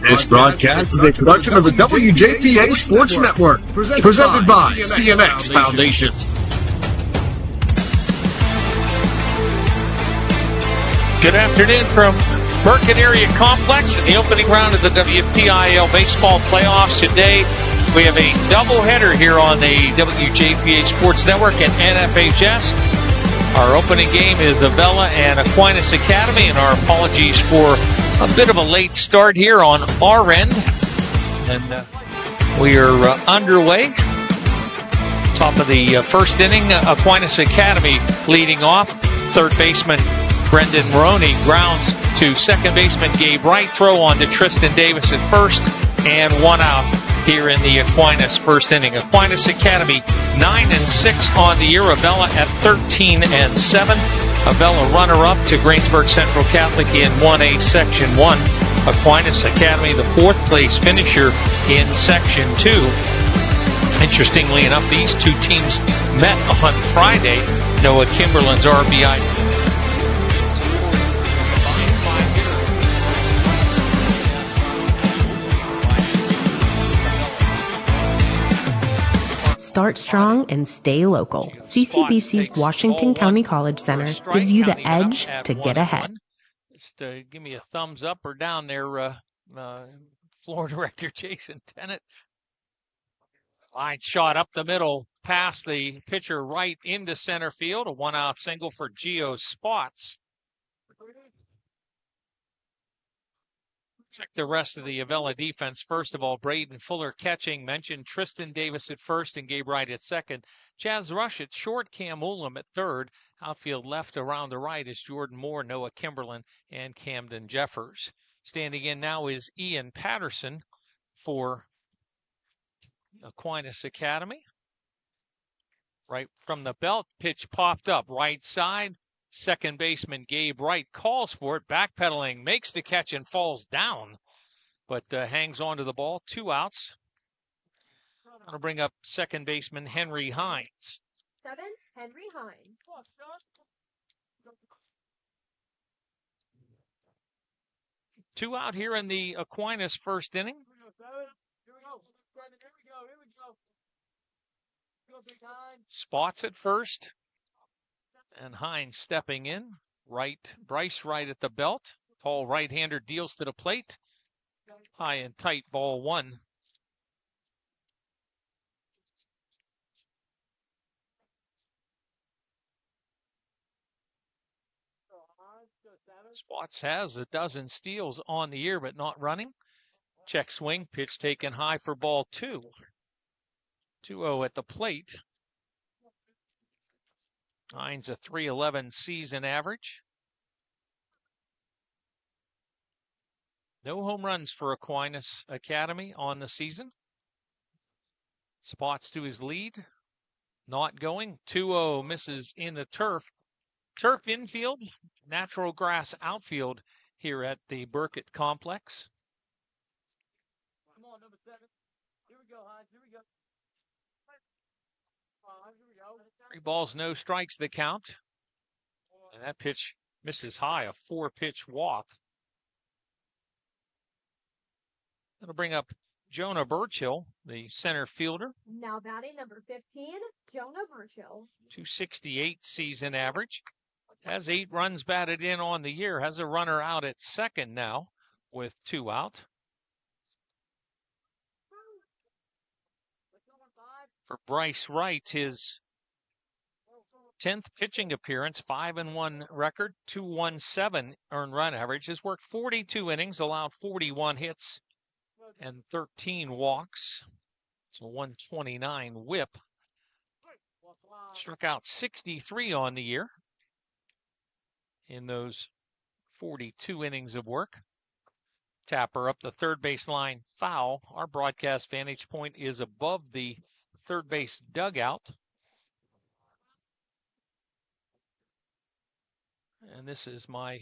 This broadcast is a production of the WJPA Sports Network, presented by CNX Foundation. Good afternoon from Burkett Area Complex in the opening round of the WPIAL baseball playoffs. Today we have a doubleheader here on the WJPA Sports Network and NFHS. Our opening game is Avella and Aquinas Academy, and our apologies for a bit of a late start here on our end. And we are underway. Top of the first inning, Aquinas Academy leading off. Third baseman Brendan Maroney grounds to second baseman Gabe Wright. Throw on to Tristan Davis at first, and one out here in the Aquinas first inning. Aquinas Academy 9-6 on the year. Avella at 13-7. Avella runner-up to Greensburg Central Catholic in 1A Section 1. Aquinas Academy the fourth place finisher in Section 2. Interestingly enough, these two teams met on Friday. Noah Kimberlin's RBI. Start strong and stay local. CCBC's Washington County College Center gives you the edge to get ahead. Just give me a thumbs up or down there, Floor Director Jason Tennant. Line shot up the middle, past the pitcher right into center field. A one-out single for Gio Spots. Check the rest of the Avella defense. First of all, Braden Fuller catching. Mentioned Tristan Davis at first and Gabe Wright at second. Chaz Rush at short. Cam Ulam at third. Outfield left around the right is Jordan Moore, Noah Kimberlin, and Camden Jeffers. Standing in now is Ian Patterson for Aquinas Academy. Right from the belt, pitch popped up. Right side. Second baseman Gabe Wright calls for it, backpedaling, makes the catch and falls down, but hangs on to the ball. 2 outs. I'll bring up second baseman Henry Hines. Henry Hines. 2 out here in the Aquinas first inning. Spots at first. And Hines stepping in. Bryce Wright at the belt. Tall right-hander deals to the plate. High and tight, ball one. Spots has a dozen steals on the year, but not running. Check swing, pitch taken high for ball 2. 2-0 at the plate. Hines a .311 season average. No home runs for Aquinas Academy on the season. Spots to his lead. Not going. 2-0 misses in the turf. Turf infield, natural grass outfield here at the Burkett Complex. Come on, number 7. Here we go, Hines. Here we go. 3 balls, no strikes the count. And that pitch misses high, a 4-pitch walk. That'll bring up Jonah Burchill, the center fielder. Now batting number 15, Jonah Burchill. .268 season average. Has 8 runs batted in on the year. Has a runner out at second now with 2 out. For Bryce Wright, his 10th pitching appearance, 5-1 record, .217 earned run average. Has worked 42 innings, allowed 41 hits and 13 walks. It's a 129 whip. Struck out 63 on the year in those 42 innings of work. Tapper up the third base line, foul. Our broadcast vantage point is above the third base dugout. And this is my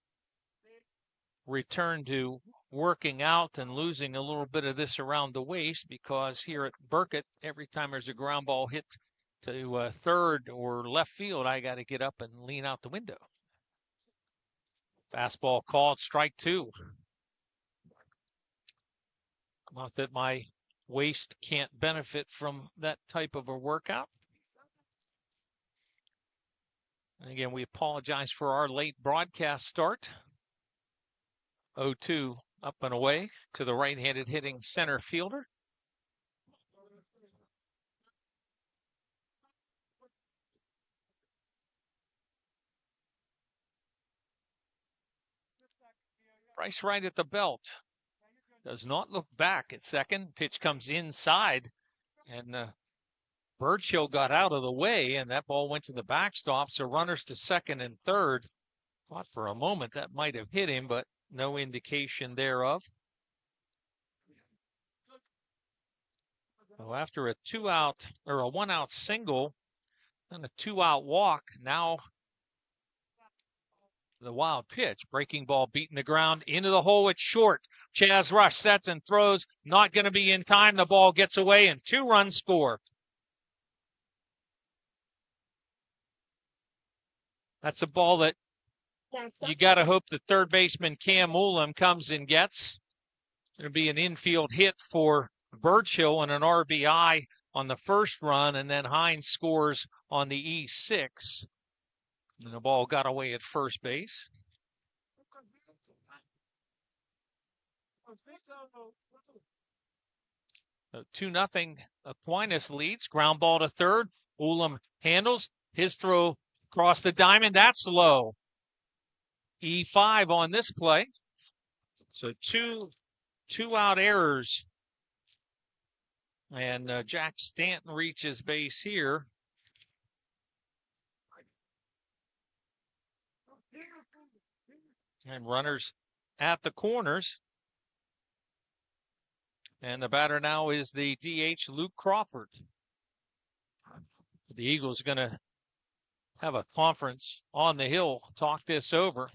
return to working out and losing a little bit of this around the waist, because here at Burkett, every time there's a ground ball hit to third or left field, I got to get up and lean out the window. Fastball called, strike 2. Not that my waist can't benefit from that type of a workout. And again, we apologize for our late broadcast start. 0-2 up and away to the right-handed hitting center fielder. Bryce right at the belt. Does not look back at second. Pitch comes inside, and Burchill got out of the way, and that ball went to the backstop. So runners to second and third. Thought for a moment that might have hit him, but no indication thereof. So after a 2-out or a 1-out single and a 2-out walk, now the wild pitch. Breaking ball beating the ground into the hole. It's short. Chaz Rush sets and throws. Not going to be in time. The ball gets away and 2 runs score. That's a ball that you got to hope the third baseman Cam Ulam comes and gets. It's going to be an infield hit for Burchill and an RBI on the first run, and then Hines scores on the E6. And the ball got away at first base. So 2-0 Aquinas leads. Ground ball to third. Ulam handles. His throw across the diamond. That's low. E5 on this play. So two out errors. And Jack Stanton reaches base here. And runners at the corners. And the batter now is the DH, Luke Crawford. The Eagles are going to have a conference on the hill, talk this over.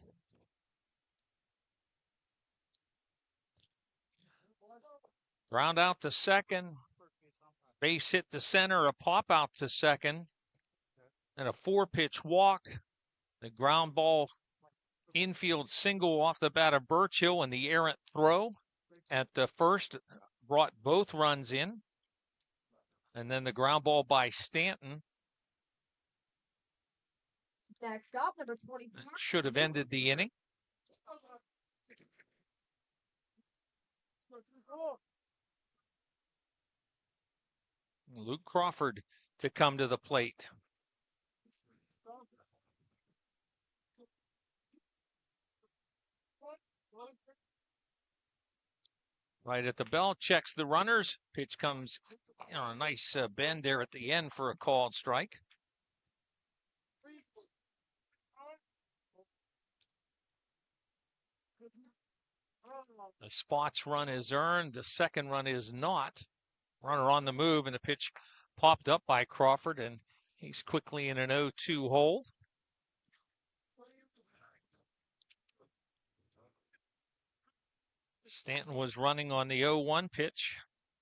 Ground out to second. Base hit to center, a pop out to second. And a 4-pitch walk. The ground ball infield single off the bat of Burchill, and the errant throw at the first brought both runs in. And then the ground ball by Stanton. Next up, number 24. Should have ended the inning. Luke Crawford to come to the plate. Right at the bell, checks the runners. Pitch comes, a nice bend there at the end for a called strike. The spots run is earned. The second run is not. Runner on the move, and the pitch popped up by Crawford, and he's quickly in an 0-2 hole. Stanton was running on the 0-1 pitch.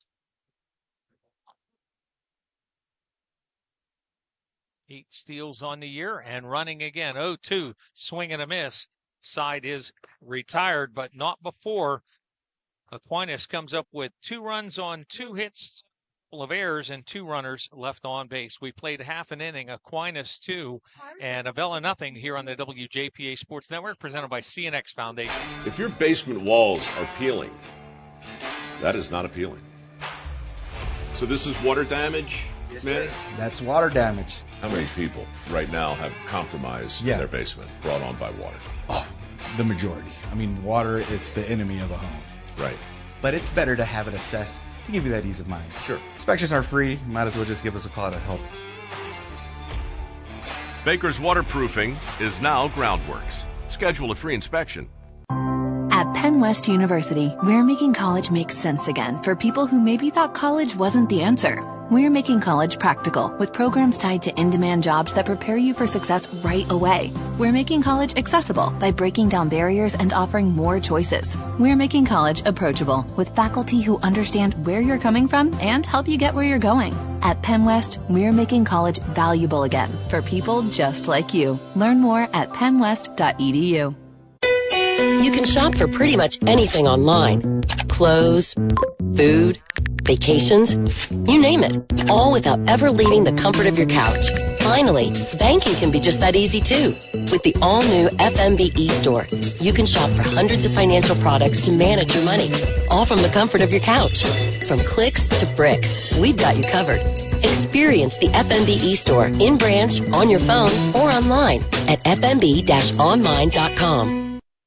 Eight steals on the year and running again. 0-2, swing and a miss. Side is retired, but not before Aquinas comes up with 2 runs on 2 hits, full of errors, and 2 runners left on base. We played half an inning, Aquinas 2 and Avella nothing here on the WJPA Sports Network, presented by CNX Foundation. If your basement walls are peeling, that is not appealing. So this is water damage, yes, man? Sir. That's water damage. How many people right now have compromise in their basement brought on by water? Oh, the majority. I mean, water is the enemy of a home. Right. But it's better to have it assessed to give you that ease of mind. Sure. Inspections are free. Might as well just give us a call to help. Baker's Waterproofing is now Groundworks. Schedule a free inspection. At Penn West University, we're making college make sense again for people who maybe thought college wasn't the answer. We're making college practical with programs tied to in-demand jobs that prepare you for success right away. We're making college accessible by breaking down barriers and offering more choices. We're making college approachable with faculty who understand where you're coming from and help you get where you're going. At Penn West, we're making college valuable again for people just like you. Learn more at pennwest.edu. You can shop for pretty much anything online. Clothes, food, vacations, you name it, all without ever leaving the comfort of your couch. Finally, banking can be just that easy too. With the all-new FMB eStore, you can shop for hundreds of financial products to manage your money, all from the comfort of your couch. From clicks to bricks, we've got you covered. Experience the FMB eStore in branch, on your phone, or online at fmb-online.com.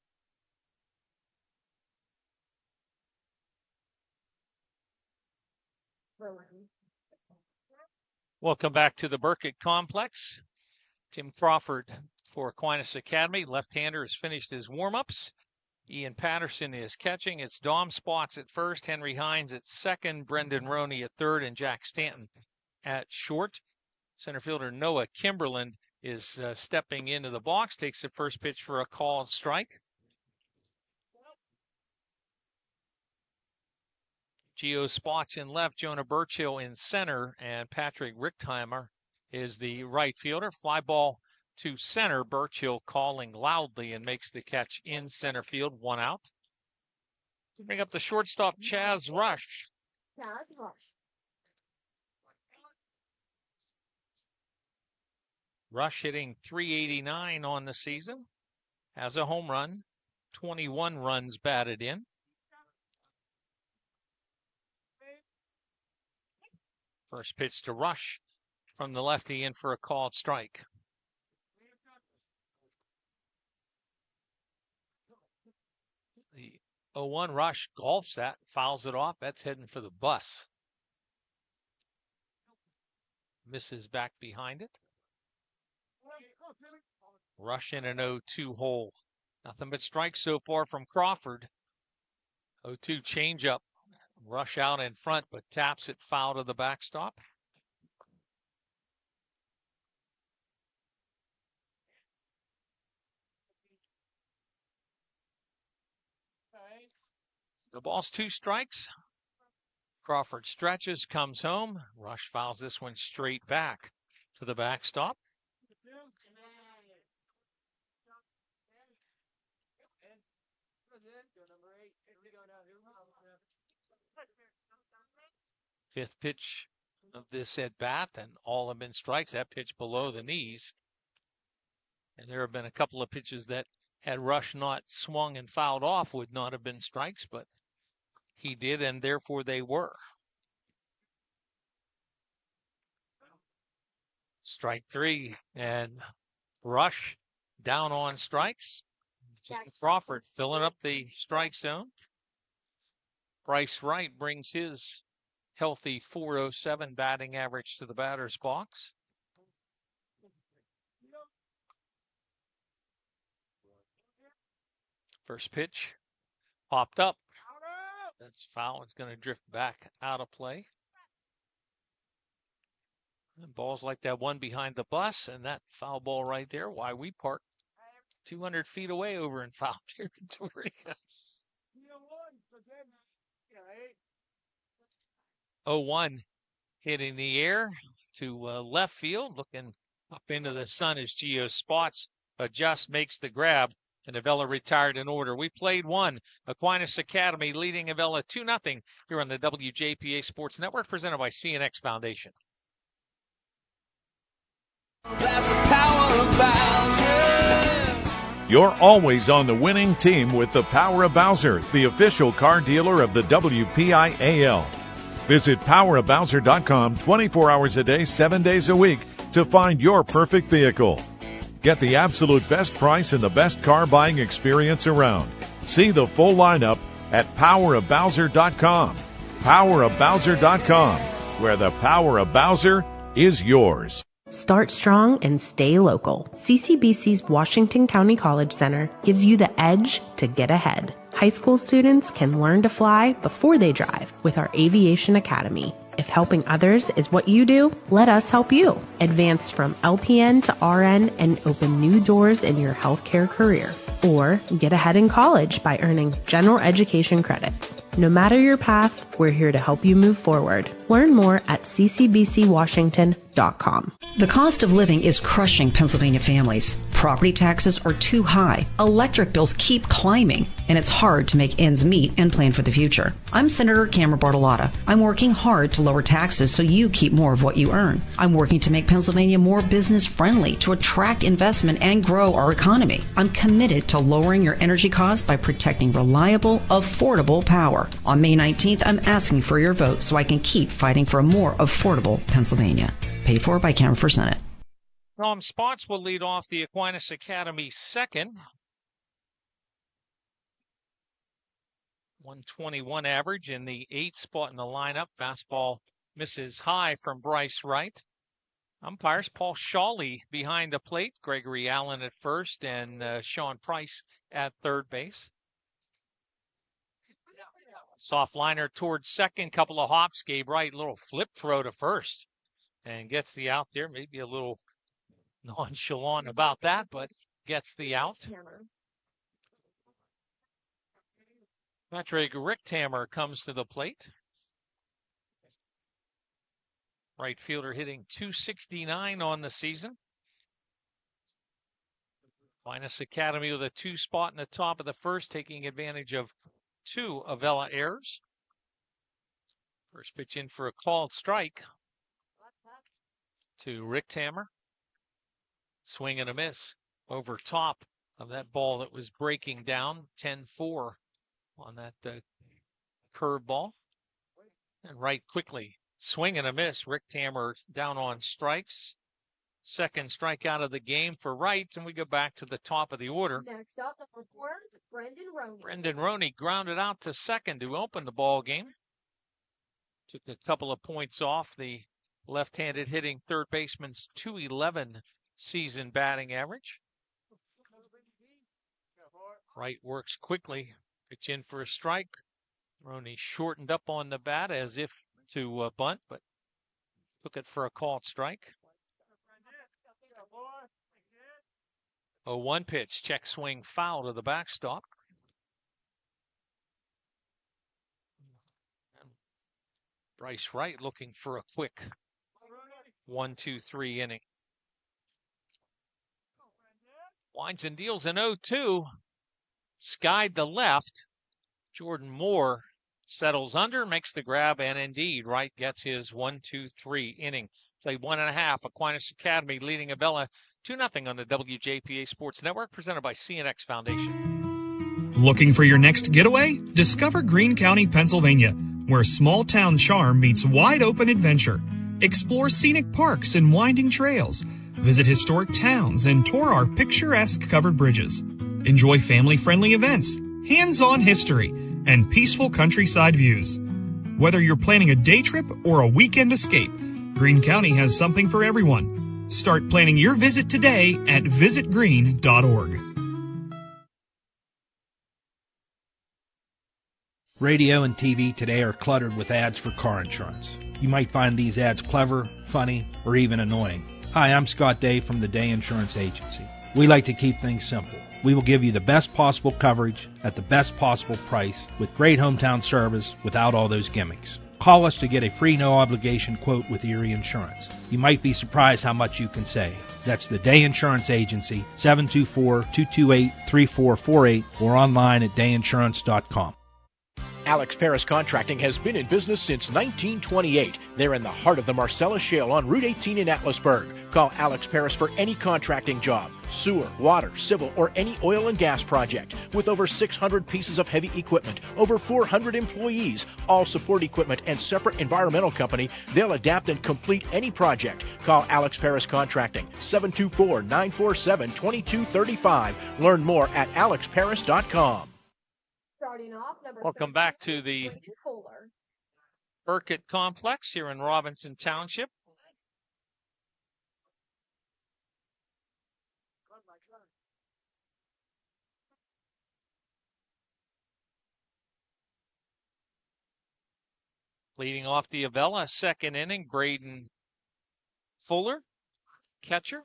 Welcome back to the Burkett Complex. Tim Crawford for Aquinas Academy. Left-hander has finished his warm-ups. Ian Patterson is catching. It's Dom Spots at first, Henry Hines at second, Brendan Roney at third, and Jack Stanton at short. Center fielder Noah Kimberland is stepping into the box, takes the first pitch for a called strike. Geo Spots in left, Jonah Burchill in center, and Patrick Richtheimer is the right fielder. Fly ball to center, Burchill calling loudly and makes the catch in center field, 1 out. To bring up the shortstop, Chaz Rush. Rush hitting .389 on the season, has a home run, 21 runs batted in. First pitch to Rush from the lefty in for a called strike. The 0-1 Rush golfs that, fouls it off. That's heading for the bus. Misses back behind it. Rush in an 0-2 hole. Nothing but strikes so far from Crawford. 0-2 changeup. Rush out in front, but taps it foul to the backstop. The ball's 2 strikes. Crawford stretches, comes home. Rush fouls this one straight back to the backstop. Fifth pitch of this at bat, and all have been strikes. That pitch below the knees. And there have been a couple of pitches that, had Rush not swung and fouled off, would not have been strikes, but he did, and therefore they were. Strike 3, and Rush down on strikes. Crawford filling up the strike zone. Bryce Wright brings his healthy .407 batting average to the batter's box. First pitch popped up. That's foul. It's going to drift back out of play. And balls like that one behind the bus, and that foul ball right there. Why we parked 200 feet away over in foul territory. 0-1 hitting the air to left field, looking up into the sun as Geo Spots adjusts, makes the grab, and Avella retired in order. We played 1. Aquinas Academy leading Avella 2-0 here on the WJPA Sports Network, presented by CNX Foundation. You're always on the winning team with the Power of Bowser, the official car dealer of the WPIAL. Visit powerofbowser.com 24 hours a day, 7 days a week to find your perfect vehicle. Get the absolute best price and the best car buying experience around. See the full lineup at powerofbowser.com. Powerofbowser.com, where the power of Bowser is yours. Start strong and stay local. CCBC's Washington County College Center gives you the edge to get ahead. High school students can learn to fly before they drive with our Aviation Academy. If helping others is what you do, let us help you. advance from LPN to RN, and open new doors in your healthcare career. Or get ahead in college by earning general education credits. No matter your path, we're here to help you move forward. Learn more at ccbcwashington.com. The cost of living is crushing Pennsylvania families. Property taxes are too high. Electric bills keep climbing, and it's hard to make ends meet and plan for the future. I'm Senator Cameron Bartolotta. I'm working hard to lower taxes so you keep more of what you earn. I'm working to make Pennsylvania more business friendly, to attract investment and grow our economy. I'm committed to lowering your energy costs by protecting reliable, affordable power. On May 19th, I'm asking for your vote so I can keep fighting for a more affordable Pennsylvania. Paid for by Cameron for Senate. Tom Spots will lead off the Aquinas Academy second. 121 average in the 8th spot in the lineup. Fastball misses high from Bryce Wright. Umpires Paul Shawley behind the plate, Gregory Allen at first, and Sean Price at third base. Soft liner towards second, couple of hops, gave Wright a little flip throw to first and gets the out there. Maybe a little nonchalant about that, but gets the out. Patrick Richthammer comes to the plate. Right fielder hitting .269 on the season. Aquinas Academy with a 2 spot in the top of the first, taking advantage of 2 Avella errors. First pitch in for a called strike to Richthammer. Swing and a miss over top of that ball that was breaking down. 10-4 on that curveball. And Wright quickly. Swing and a miss. Richthammer down on strikes. Second strikeout of the game for Wright, and we go back to the top of the order. Next up, number 4, Brendan Roney. Brendan Roney grounded out to second to open the ball game. Took a couple of points off the left-handed hitting third baseman's .211 season batting average. Wright works quickly. Pitch in for a strike. Roney shortened up on the bat as if to bunt, but took it for a called strike. 0-1 pitch, check swing foul to the backstop. And Bryce Wright looking for a quick 1-2-3 inning. Winds and deals an 0-2. Skied the left. Jordan Moore settles under, makes the grab, and indeed, Wright gets his 1-2-3 inning. Played 1.5. Aquinas Academy leading Avella 2-0 on the WJPA Sports Network, presented by CNX Foundation. Looking for your next getaway? Discover Greene County, Pennsylvania, where small town charm meets wide open adventure. Explore scenic parks and winding trails. Visit historic towns and tour our picturesque covered bridges. Enjoy family-friendly events, hands-on history, and peaceful countryside views. Whether you're planning a day trip or a weekend escape, Greene County has something for everyone. Start planning your visit today at visitgreene.org. Radio and TV today are cluttered with ads for car insurance. You might find these ads clever, funny, or even annoying. Hi, I'm Scott Day from the Day Insurance Agency. We like to keep things simple. We will give you the best possible coverage at the best possible price with great hometown service without all those gimmicks. Call us to get a free no-obligation quote with Erie Insurance. You might be surprised how much you can save. That's the Day Insurance Agency, 724-228-3448, or online at dayinsurance.com. Alex Paris Contracting has been in business since 1928. They're in the heart of the Marcellus Shale on Route 18 in Atlasburg. Call Alex Paris for any contracting job, sewer, water, civil, or any oil and gas project. With over 600 pieces of heavy equipment, over 400 employees, all support equipment, and separate environmental company, they'll adapt and complete any project. Call Alex Paris Contracting, 724-947-2235. Learn more at alexparis.com. Welcome back to the Burkett Complex here in Robinson Township. Leading off the Avella second inning, Braden Fuller catcher.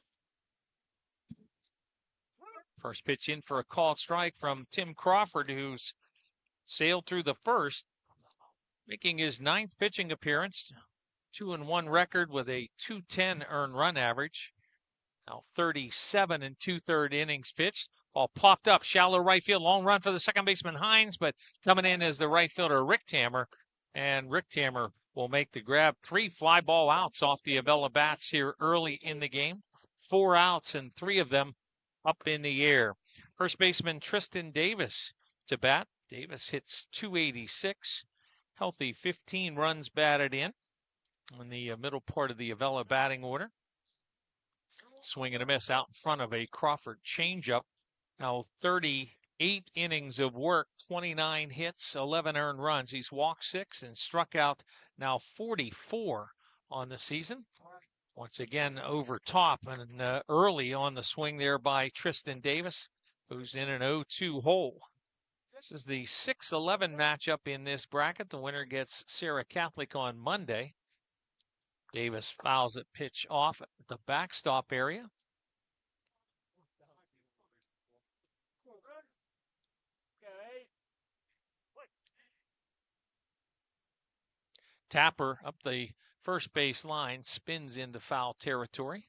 First pitch in for a called strike from Tim Crawford, who's sailed through the first, making his 9th pitching appearance. 2-1 record with a .210 earned run average. Now 37 2/3 innings pitched. Ball popped up, shallow right field, long run for the second baseman Hines, but coming in as the right fielder Rick Tammer, and Rick Tammer will make the grab. 3 fly ball outs off the Avella bats here early in the game. 4 outs and 3 of them up in the air. First baseman Tristan Davis to bat. Davis hits .286, healthy 15 runs batted in the middle part of the Avella batting order. Swing and a miss out in front of a Crawford changeup. Now 38 innings of work, 29 hits, 11 earned runs. He's walked 6 and struck out now 44 on the season. Once again over top and early on the swing there by Tristan Davis, who's in an 0-2 hole. This is the 6-11 matchup in this bracket. The winner gets Sarah Catholic on Monday. Davis fouls it pitch off at the backstop area. Tapper up the first base line, spins into foul territory.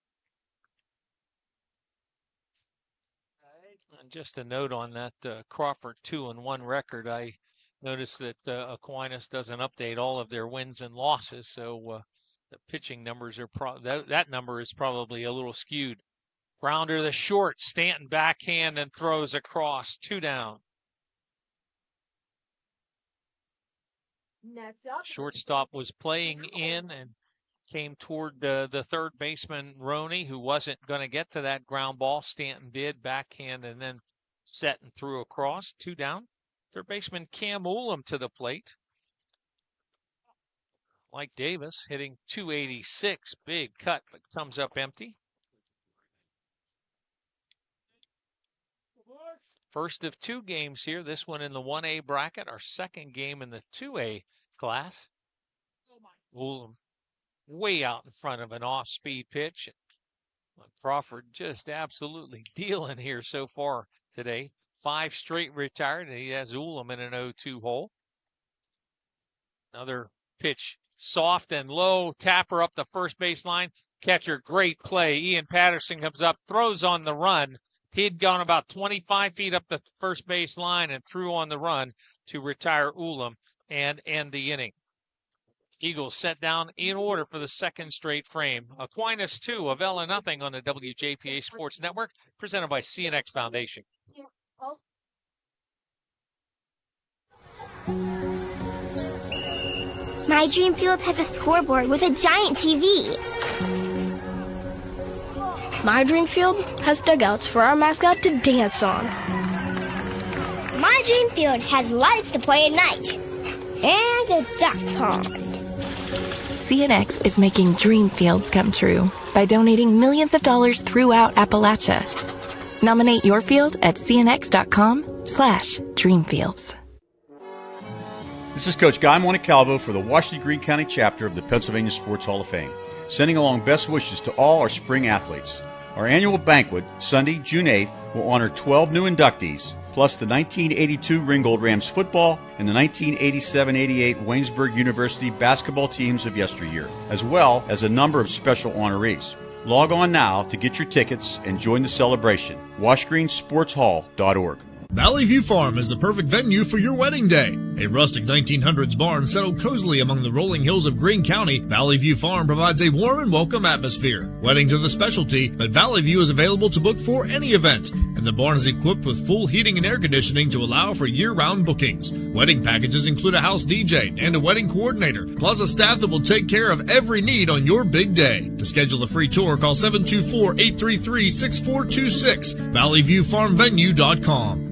And just a note on that Crawford 2-1 record. I noticed that Aquinas doesn't update all of their wins and losses, so the pitching numbers are that number is probably a little skewed. Grounder to the short, Stanton backhand and throws across, 2 down. Next up, Shortstop was playing in and came toward the third baseman Roney, who wasn't going to get to that ground ball. Stanton did, backhand and then set and threw across, 2 down. Third baseman Cam Ulam to the plate. Like Davis, hitting .286, big cut, but comes up empty. First of 2 games here, this one in the 1A bracket, our second game in the 2A class. Ulam way out in front of an off-speed pitch. Crawford just absolutely dealing here so far today. 5 straight retired, and he has Ulam in an 0-2 hole. Another pitch, soft and low. Tapper up the first base line. Catcher, great play. Ian Patterson comes up, throws on the run. He'd gone about 25 feet up the first base line and threw on the run to retire Ulam and end the inning. Eagles set down in order for the second straight frame. Aquinas 2, Avella nothing on the WJPA Sports Network, presented by CNX Foundation. My Dream Field has a scoreboard with a giant TV. My Dream Field has dugouts for our mascot to dance on. My Dream Field has lights to play at night. And a duck pond. CNX is making dream fields come true by donating millions of dollars throughout Appalachia. Nominate your field at cnx.com/dreamfields. This is Coach Guy Montecalvo for the Washington Greene County chapter of the Pennsylvania Sports Hall of Fame, sending along best wishes to all our spring athletes. Our annual banquet, Sunday, June 8th, will honor 12 new inductees, plus the 1982 Ringgold Rams football and the 1987-88 Waynesburg University basketball teams of yesteryear, as well as a number of special honorees. Log on now to get your tickets and join the celebration. washgreensportshall.org. Valley View Farm is the perfect venue for your wedding day. A rustic 1900s barn settled cozily among the rolling hills of Greene County, Valley View Farm provides a warm and welcome atmosphere. Weddings are the specialty, but Valley View is available to book for any event, and the barn is equipped with full heating and air conditioning to allow for year-round bookings. Wedding packages include a house DJ and a wedding coordinator, plus a staff that will take care of every need on your big day. To schedule a free tour, call 724-833-6426, valleyviewfarmvenue.com.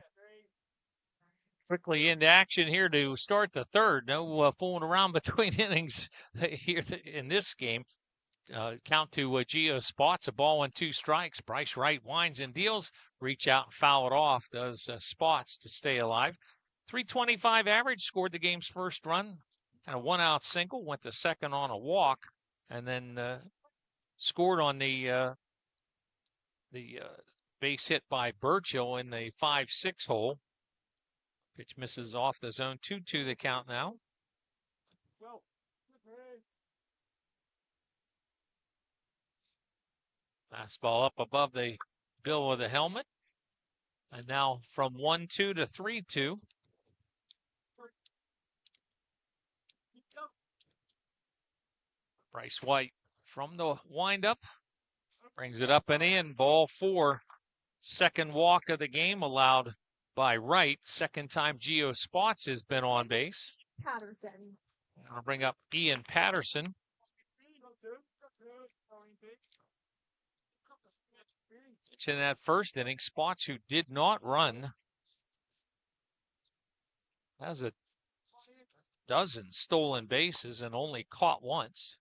Quickly into action here to start the third. No fooling around between innings here in this game. Count to Gio Spots, a ball and 2 strikes. Bryce Wright winds and deals. Reach out and foul it off, does Spots to stay alive. 325 average, scored the game's first run. And a 1-out single, went to second on a walk. And then scored on the base hit by Burchill in the 5-6 hole. Pitch misses off the zone. 2-2 the count now. Fastball up above the bill of the helmet. And now from 1-2 to 3-2. Bryce White from the windup brings it up and in. Ball 4. Second walk of the game allowed by Wright. Second time Geo Spots has been on base. Patterson. I'll bring up Ian Patterson. In that first inning, Spots, who did not run, has a dozen stolen bases and only caught once.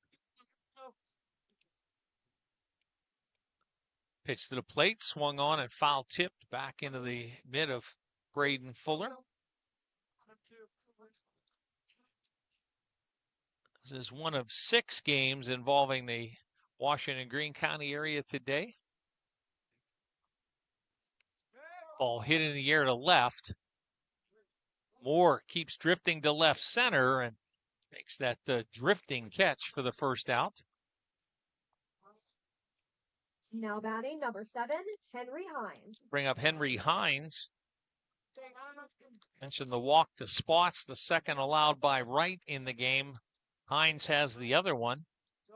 Pitch to the plate, swung on and foul tipped back into the mid of Braden Fuller. This is one of 6 games involving the Washington Greene County area today. Ball hit in the air to left. Moore keeps drifting to left center and makes that drifting catch for the first out. Now batting number 7, Henry Hines. Bring up Henry Hines. Mentioned the walk to Spots, the second allowed by Wright in the game. Hines has the other one.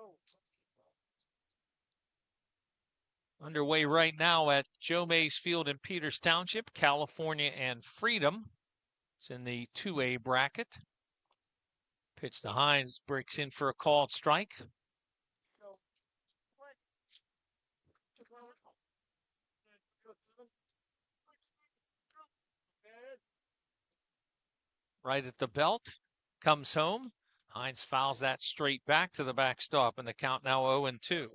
Underway right now at Joe Mays Field in Peters Township, California and Freedom. It's in the 2A bracket. Pitch to Hines, breaks in for a called strike. Right at the belt, comes home. Hines fouls that straight back to the backstop, and the count now 0-2.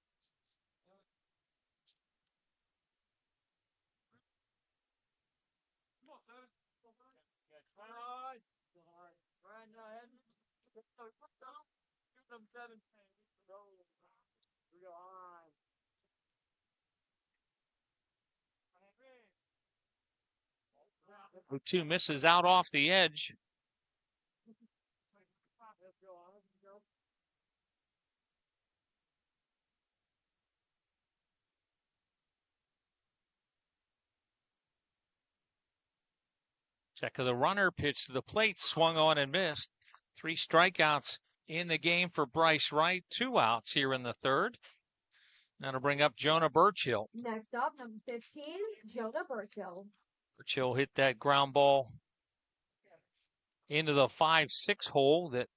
Two misses out off the edge. Check of the runner, pitch to the plate, swung on and missed. 3 strikeouts in the game for Bryce Wright. 2 outs here in the third. Now to bring up Jonah Burchill. Next up, number 15, Jonah Burchill. Burchill hit that ground ball into the 5-6 hole, that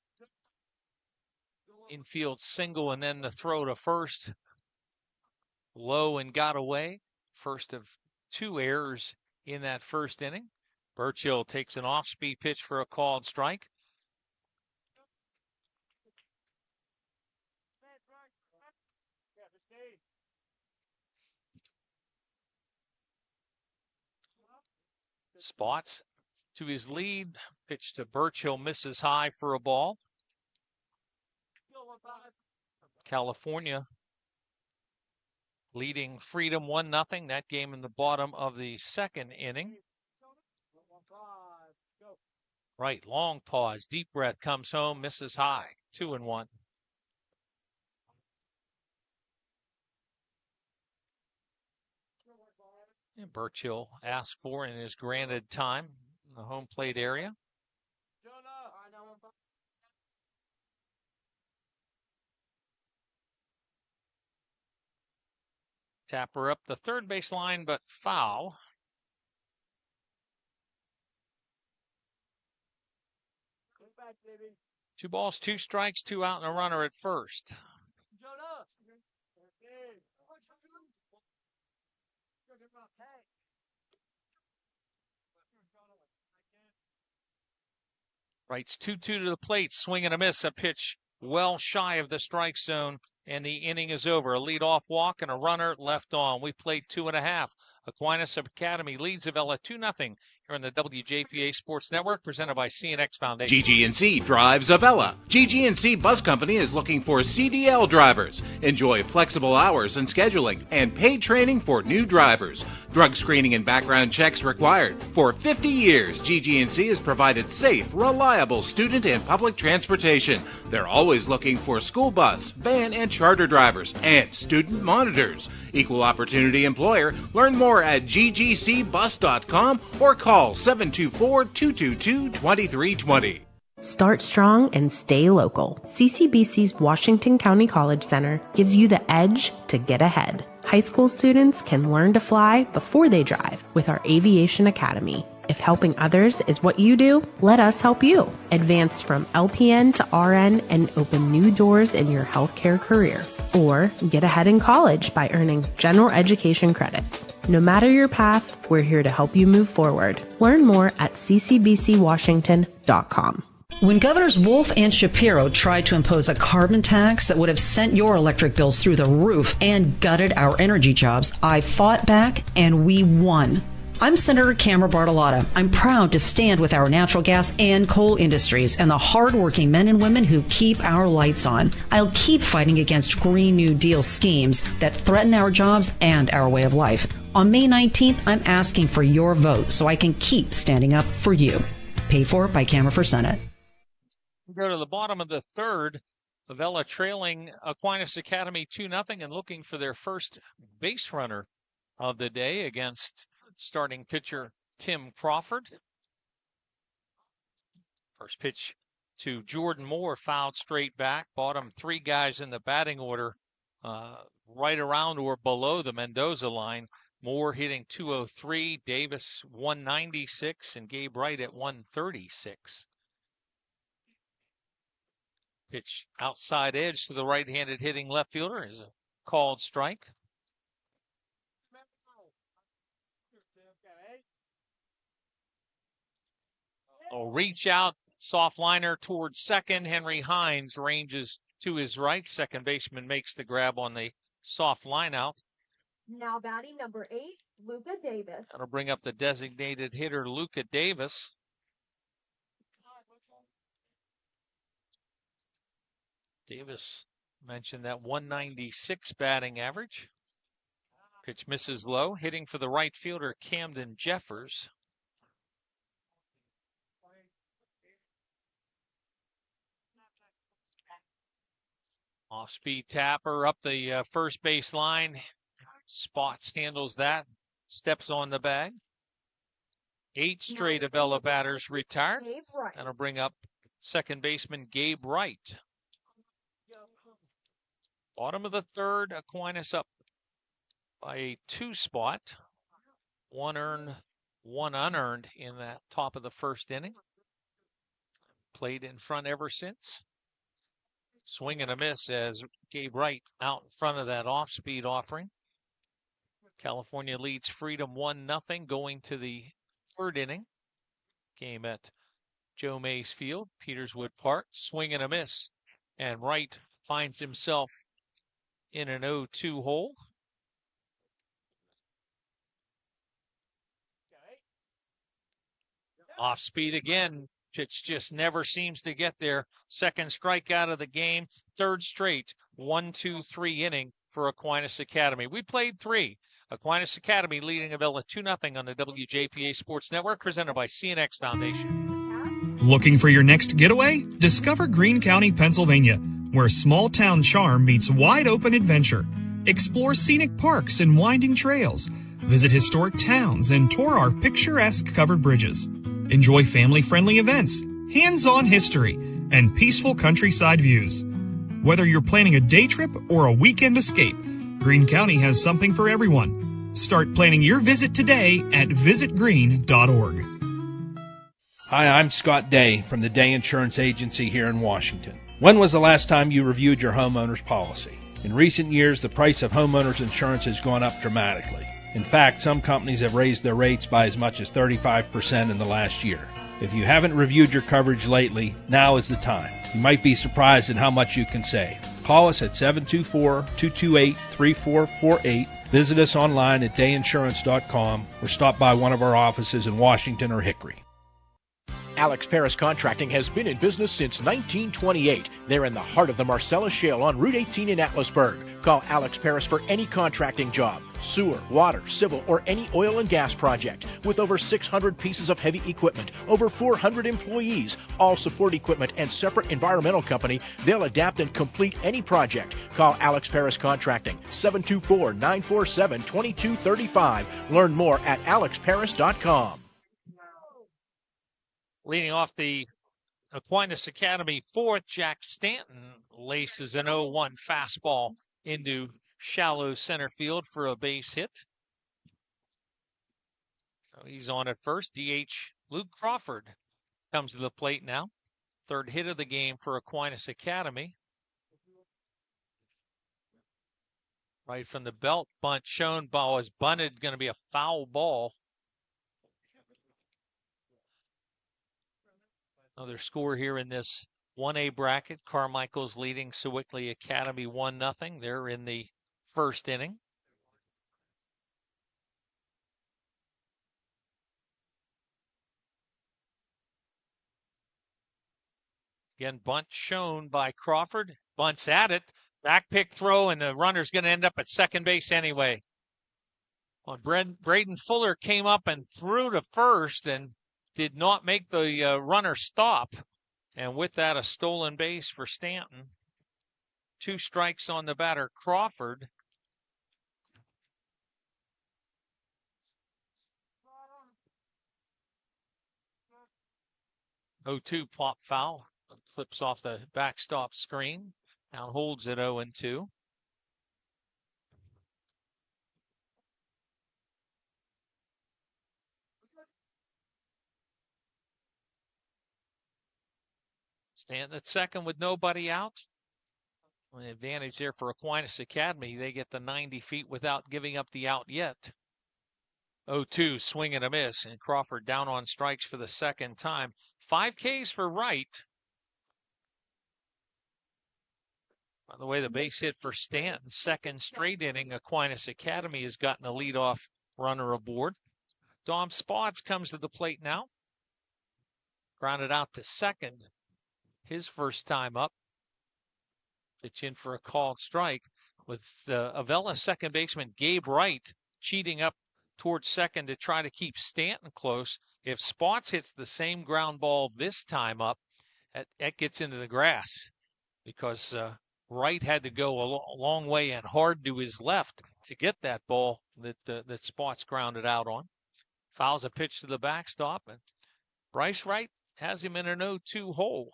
infield single, and then the throw to first. Low and got away. First of 2 errors in that first inning. Burchill takes an off-speed pitch for a called strike. Spots to his lead. Pitch to Burchill, misses high for a ball. California leading Freedom 1-0. That game in the bottom of the second inning. Right, long pause, deep breath, comes home, misses high. 2-1. And Burchill asked for and is granted time in the home plate area. Tapper up the third base line, but foul. Two balls, 2 strikes, 2 out, and a runner at first. Wright's 2-2 to the plate, swing and a miss, a pitch well shy of the strike zone, and the inning is over. A leadoff walk and a runner left on. We played 2.5 Aquinas Academy leads Avella 2-0 here on the WJPA Sports Network, presented by CNX Foundation. GG&C drives Avella. GG&C Bus Company is looking for CDL drivers. Enjoy flexible hours and scheduling and paid training for new drivers. Drug screening and background checks required. For 50 years, GG&C has provided safe, reliable student and public transportation. They're always looking for school bus, van, and charter drivers and student monitors. Equal opportunity employer. Learn more at ggcbus.com or call 724-222-2320. Start strong and stay local. CCBC's Washington County College Center gives you the edge to get ahead. High school students can learn to fly before they drive with our Aviation Academy. If helping others is what you do, let us help you. Advance from LPN to RN and open new doors in your healthcare career. Or get ahead in college by earning general education credits. No matter your path, we're here to help you move forward. Learn more at ccbcwashington.com. When Governors Wolf and Shapiro tried to impose a carbon tax that would have sent your electric bills through the roof and gutted our energy jobs, I fought back and we won. I'm Senator Camera Bartolotta. I'm proud to stand with our natural gas and coal industries and the hardworking men and women who keep our lights on. I'll keep fighting against Green New Deal schemes that threaten our jobs and our way of life. On May 19th, I'm asking for your vote so I can keep standing up for you. Paid for by Camera for Senate. We go to the bottom of the third. Avella trailing Aquinas Academy 2-0 and looking for their first base runner of the day against starting pitcher Tim Crawford. First pitch to Jordan Moore, fouled straight back. Bottom three guys in the batting order right around or below the Mendoza line. Moore hitting 203, Davis 196, and Gabe Wright at 136. Pitch outside edge to the right-handed hitting left fielder is a called strike. A reach out, soft liner towards second. Henry Hines ranges to his right. Second baseman makes the grab on the soft line out. Now batting number 8, Luca Davis. That'll bring up the designated hitter, Luca Davis. Davis mentioned that 196 batting average. Pitch misses low. Hitting for the right fielder, Camden Jeffers. Off-speed tapper up the first base line. Spots handles that. Steps on the bag. 8 straight Avella batters retired. That'll bring up second baseman Gabe Wright. Bottom of the third, Aquinas up by a 2 spot. 1 earned, 1 unearned in that top of the first inning. Played in front ever since. Swing and a miss as Gabe Wright out in front of that off-speed offering. California leads Freedom 1-0 going to the third inning. Game at Joe Mays Field, Peterswood Park. Swing and a miss. And Wright finds himself in an 0-2 hole. Off speed again. Pitch just never seems to get there. Second strikeout of the game. Third straight 1-2-3 inning for Aquinas Academy. We played 3. Aquinas Academy leading Avella 2-0 on the WJPA Sports Network, presented by CNX Foundation. Looking for your next getaway? Discover Greene County, Pennsylvania, where small town charm meets wide open adventure. Explore scenic parks and winding trails. Visit historic towns and tour our picturesque covered bridges. Enjoy family-friendly events, hands-on history, and peaceful countryside views. Whether you're planning a day trip or a weekend escape, Greene County has something for everyone. Start planning your visit today at visitgreene.org. Hi, I'm Scott Day from the Day Insurance Agency here in Washington. When was the last time you reviewed your homeowner's policy? In recent years, the price of homeowners insurance has gone up dramatically. In fact, some companies have raised their rates by as much as 35% in the last year. If you haven't reviewed your coverage lately, now is the time. You might be surprised at how much you can save. Call us at 724-228-3448 Visit us online at dayinsurance.com or stop by one of our offices in Washington or Hickory. Alex Paris Contracting has been in business since 1928. They're in the heart of the Marcellus Shale on Route 18 in Atlasburg. Call Alex Paris for any contracting job, sewer, water, civil, or any oil and gas project. With over 600 pieces of heavy equipment, over 400 employees, all support equipment, and separate environmental company, they'll adapt and complete any project. Call Alex Paris Contracting, 724-947-2235. Learn more at alexparis.com. Leading off the Aquinas Academy fourth, Jack Stanton laces an 0-1 fastball into shallow center field for a base hit. So he's on at first. DH Luke Crawford comes to the plate now. Third hit of the game for Aquinas Academy. Right from the belt, bunt shown, ball is bunted, going to be a foul ball. Another score here in this 1A bracket. Carmichael's leading Sewickley Academy 1-0. They're in the first inning. Again, bunt shown by Crawford. Bunts at it. Back pick throw, and the runner's going to end up at second base anyway. Well, Braden Fuller came up and threw to first and did not make the runner stop. And with that, a stolen base for Stanton. 2 strikes on the batter, Crawford. Oh, 2 pop foul. Flips off the backstop screen. Now holds at 0-2. Stanton at second with nobody out. An advantage there for Aquinas Academy. They get the 90 feet without giving up the out yet. 0-2, swing and a miss, and Crawford down on strikes for the second time. 5 Ks for Wright. By the way, the base hit for Stanton, second straight inning. Aquinas Academy has gotten a leadoff runner aboard. Dom Spots comes to the plate now. Grounded out to second. His first time up. Pitch in for a called strike with Avella second baseman Gabe Wright cheating up towards second to try to keep Stanton close. If Spots hits the same ground ball this time up, that gets into the grass because Wright had to go a long way and hard to his left to get that ball that Spots grounded out on. Fouls a pitch to the backstop, and Bryce Wright has him in an 0-2 hole.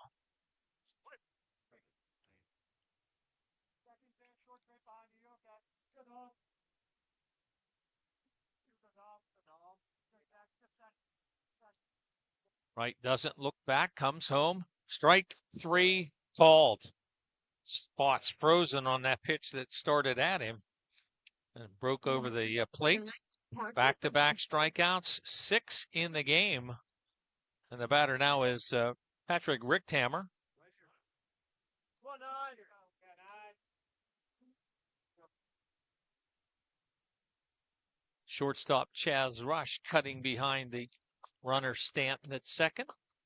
Wright doesn't look back, comes home. Strike 3 called. Spots frozen on that pitch that started at him and broke over the plate. Back-to-back strikeouts, 6 in the game. And the batter now is Patrick Richthammer. Shortstop Chaz Rush cutting behind the runner Stanton at second.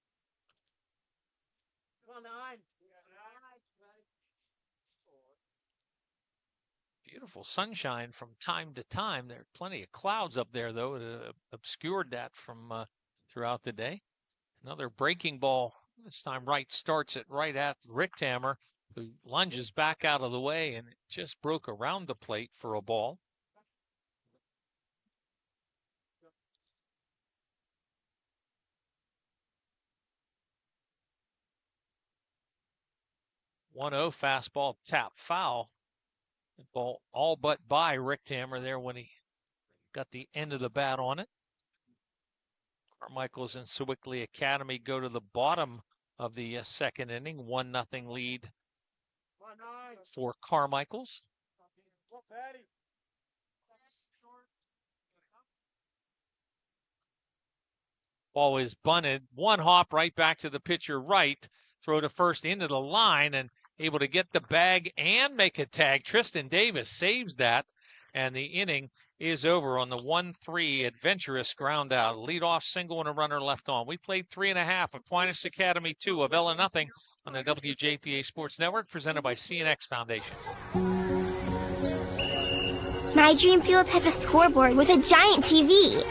Beautiful sunshine from time to time. There are plenty of clouds up there, though. It obscured that from throughout the day. Another breaking ball. This time Wright starts it right at Richthammer, who lunges back out of the way, and it just broke around the plate for a ball. .1-0 fastball tap foul. The ball all but by Richthammer there when he got the end of the bat on it. Carmichael's and Sewickley Academy go to the bottom of the second inning. 1-0 lead for Carmichael's. Ball is bunted. One hop right back to the pitcher Wright. Throw to first into the line and able to get the bag and make a tag. Tristan Davis saves that. and the inning is over on the 1-3 adventurous ground out. Leadoff single and a runner left on. We played 3.5. Aquinas Academy 2, Avella nothing on the WJPA Sports Network, presented by CNX Foundation. My dream field has a scoreboard with a giant TV.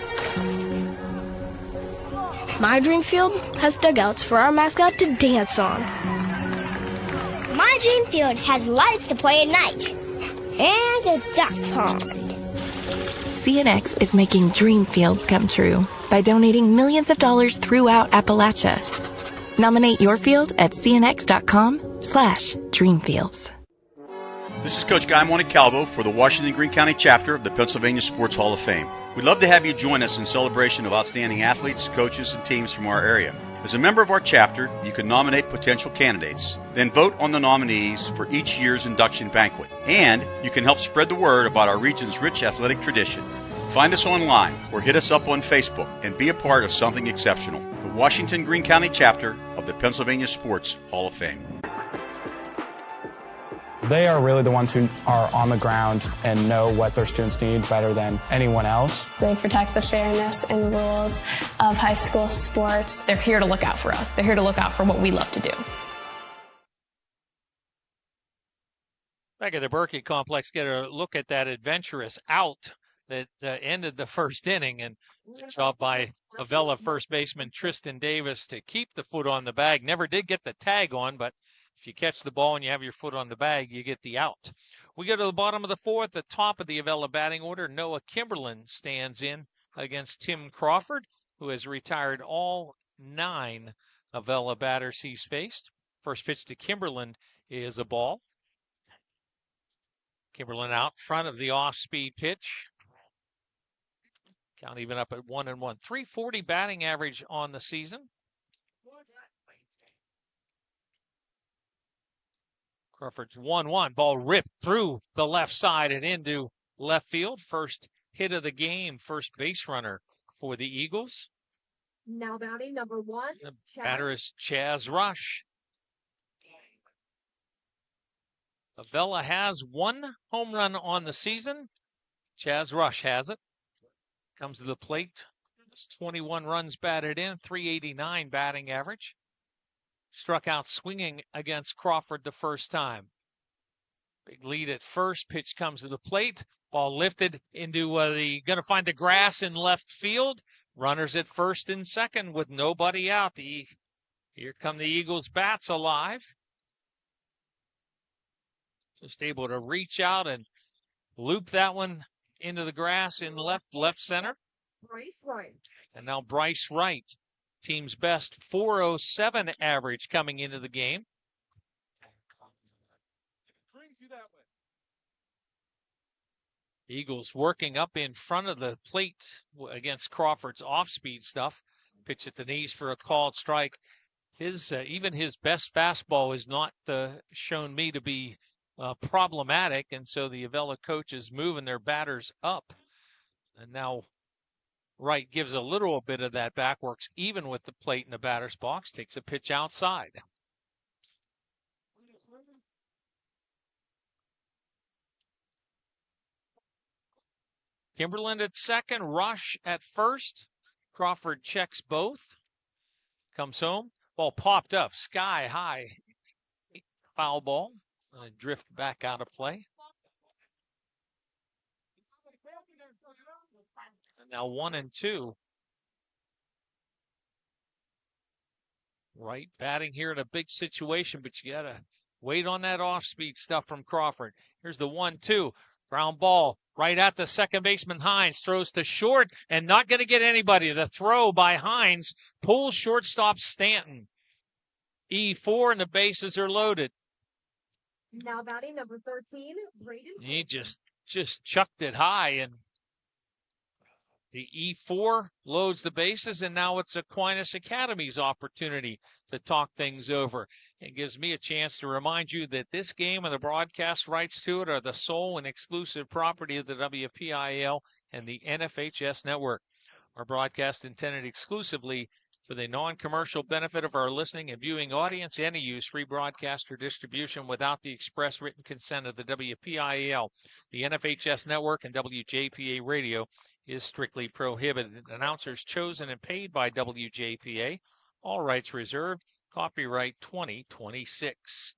My dream field has dugouts for our mascot to dance on. My dream field has lights to play at night. And a duck pond. CNX is making dream fields come true by donating millions of dollars throughout Appalachia. Nominate your field at cnx.com/dreamfields. This is Coach Guy Montecalvo for the Washington Greene County chapter of the Pennsylvania Sports Hall of Fame. We'd love to have you join us in celebration of outstanding athletes, coaches, and teams from our area. As a member of our chapter, you can nominate potential candidates, then vote on the nominees for each year's induction banquet. And you can help spread the word about our region's rich athletic tradition. Find us online or hit us up on Facebook and be a part of something exceptional. The Washington Greene County chapter of the Pennsylvania Sports Hall of Fame. They are really the ones who are on the ground and know what their students need better than anyone else. They protect the fairness and rules of high school sports. They're here to look out for us. They're here to look out for what we love to do. Back at the Berkey Complex, get a look at that adventurous out that ended the first inning, and good job by Avella first baseman Tristan Davis to keep the foot on the bag. Never did get the tag on, but if you catch the ball and you have your foot on the bag, you get the out. We go to the bottom of the fourth, the top of the Avella batting order. Noah Kimberlin stands in against Tim Crawford, who has retired all 9 Avella batters he's faced. First pitch to Kimberlin is a ball. Kimberlin out front of the off-speed pitch. Count even up at 1-1. 340 batting average on the season. Crawford's 1-1. Ball ripped through the left side and into left field. First hit of the game, first base runner for the Eagles. Now batting number 1. The batter is Chaz Rush. Avella has 1 home run on the season. Chaz Rush has it. Comes to the plate. It's 21 runs batted in, 389 batting average. Struck out swinging against Crawford the first time. Big lead at first. Pitch comes to the plate. Ball lifted into gonna find the grass in left field. Runners at first and second with nobody out. Here come the Eagles bats alive. Just able to reach out and loop that one into the grass in left center. Bryce Wright. And now Bryce Wright. Team's best 407 average coming into the game. Eagles working up in front of the plate against Crawford's off-speed stuff. Pitch at the knees for a called strike. Even his best fastball is not shown me to be problematic, and so the Avella coaches moving their batters up. And now Wright gives a little bit of that back, works even with the plate in the batter's box, takes a pitch outside. Kimberlin at second, Rush at first. Crawford checks both. Comes home. Ball popped up sky high. Foul ball. And a drift back out of play. And now 1-2. Wright batting here in a big situation, but you got to wait on that off-speed stuff from Crawford. Here's the 1-2. Ground ball right at the second baseman. Hines throws to short and not going to get anybody. The throw by Hines pulls shortstop Stanton. E4 and the bases are loaded. Now batting number 13, Braden. He just chucked it high, and the E4 loads the bases, and now it's Aquinas Academy's opportunity to talk things over. It gives me a chance to remind you that this game and the broadcast rights to it are the sole and exclusive property of the WPIAL and the NFHS network. Our broadcast intended exclusively For the non-commercial benefit of our listening and viewing audience, any use, rebroadcast, or distribution without the express written consent of the WPIAL, the NFHS Network, and WJPA Radio is strictly prohibited. Announcers chosen and paid by WJPA. All rights reserved. Copyright 2026.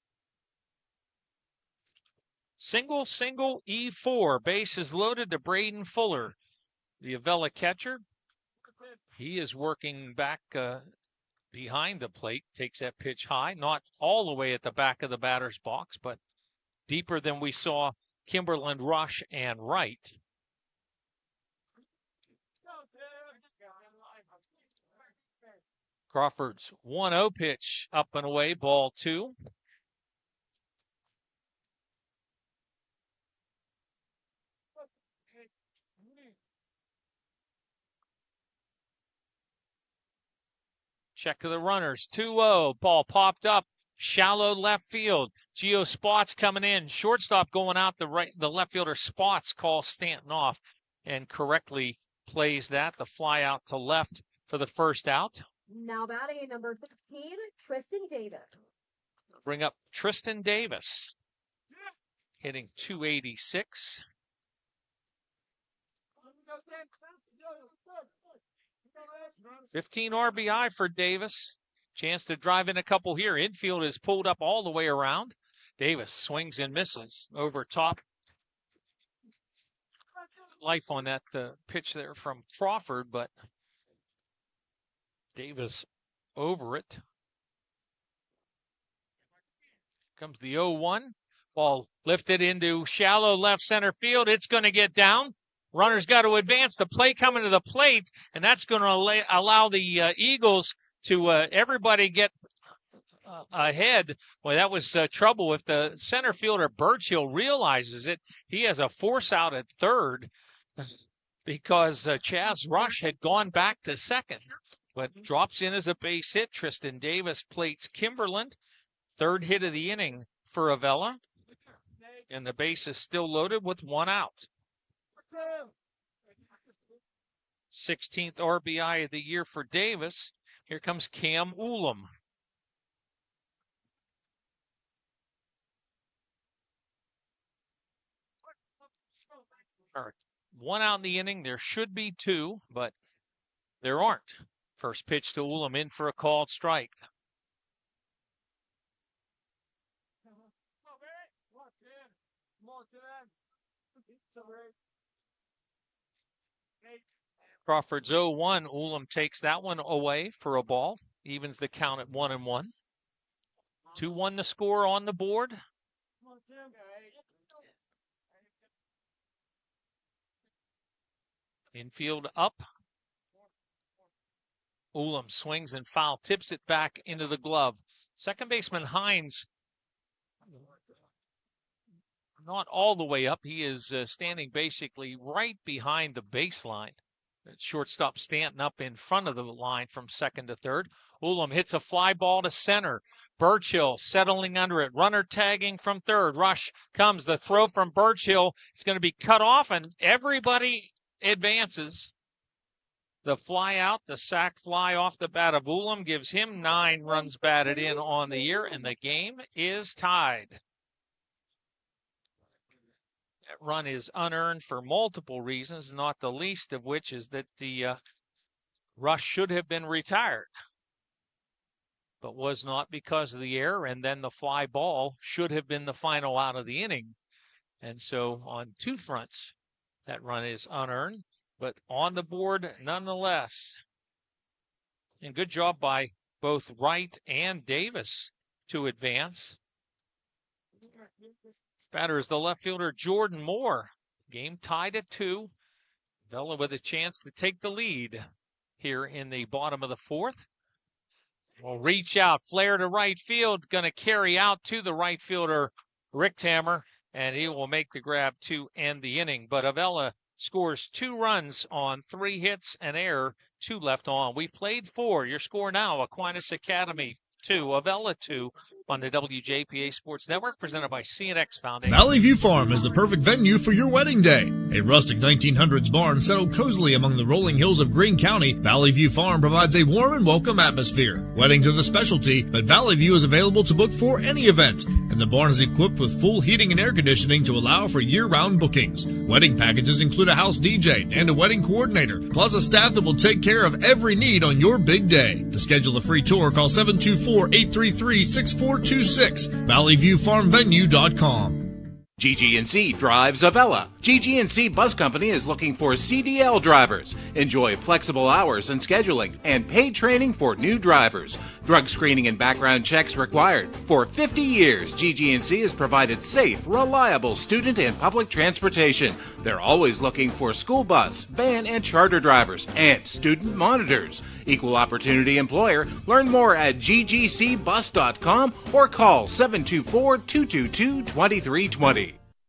Single, E4. Base is loaded to Braden Fuller, the Avella catcher. He is working back behind the plate, takes that pitch high, not all the way at the back of the batter's box, but deeper than we saw Kimberland, Rush, and Wright. Crawford's 1-0 pitch up and away, ball 2. Check to the runners. 2-0. Ball popped up. Shallow left field. Gio Spots coming in. Shortstop going out. The left fielder Spots calls Stanton off and correctly plays that. The fly out to left for the first out. Now batting number 15, Tristan Davis. Bring up Tristan Davis. Hitting .286. $15 RBI for Davis. Chance to drive in a couple here. Infield is pulled up all the way around. Davis swings and misses over top. Life on that pitch there from Crawford, but Davis over it. Comes the 0-1. Ball lifted into shallow left center field. It's going to get down. Runner's got to advance. The play coming to the plate, and that's going to allow the Eagles to everybody get ahead. Well, that was trouble. If the center fielder Burchill realizes it, he has a force out at third because Chaz Rush had gone back to second, but drops in as a base hit. Tristan Davis plates Kimberland. Third hit of the inning for Avella, and the base is still loaded with 1 out. 16th RBI of the year for Davis. Here comes Cam Ulam. All right. 1 out in the inning. There should be 2, but there aren't. First pitch to Ulam, in for a called strike. Crawford's 0-1. Ulam takes that one away for a ball. Evens the count at 1-1. 2-1 the score on the board. Infield up. Ulam swings and foul, tips it back into the glove. Second baseman Hines, not all the way up. He is standing basically right behind the baseline. Shortstop Stanton up in front of the line from second to third. Ulam hits a fly ball to center. Burchill settling under it. Runner tagging from third. Rush comes. The throw from Burchill is going to be cut off, and everybody advances. The fly out, the sac fly off the bat of Ulam gives him 9 runs batted in on the year, and the game is tied. That run is unearned for multiple reasons, not the least of which is that the Rush should have been retired, but was not because of the error, and then the fly ball should have been the final out of the inning. And so on 2 fronts, that run is unearned, but on the board nonetheless. And good job by both Wright and Davis to advance. Batter is the left fielder Jordan Moore. Game tied at 2. Vela with a chance to take the lead here in the bottom of the 4th. Will reach out, flare to right field, going to carry out to the right fielder Richthammer, and he will make the grab to end the inning. But Avella scores 2 runs on 3 hits, an error, 2 left on. We played 4. Your score now, Aquinas Academy 2, Avella 2 on the WJPA Sports Network, presented by CNX Foundation. Valley View Farm is the perfect venue for your wedding day. A rustic 1900s barn settled cozily among the rolling hills of Greene County, Valley View Farm provides a warm and welcome atmosphere. Weddings are the specialty, but Valley View is available to book for any event, and the barn is equipped with full heating and air conditioning to allow for year-round bookings. Wedding packages include a house DJ and a wedding coordinator, plus a staff that will take care of every need on your big day. To schedule a free tour, call 724-833-6426, valleyviewfarmvenue.com. GG&C drives Avella. GG&C Bus Company is looking for CDL drivers. Enjoy flexible hours and scheduling and paid training for new drivers. Drug screening and background checks required. For 50 years, GG&C has provided safe, reliable student and public transportation. They're always looking for school bus, van, and charter drivers and student monitors. Equal opportunity employer. Learn more at ggcbus.com or call 724-222-2320.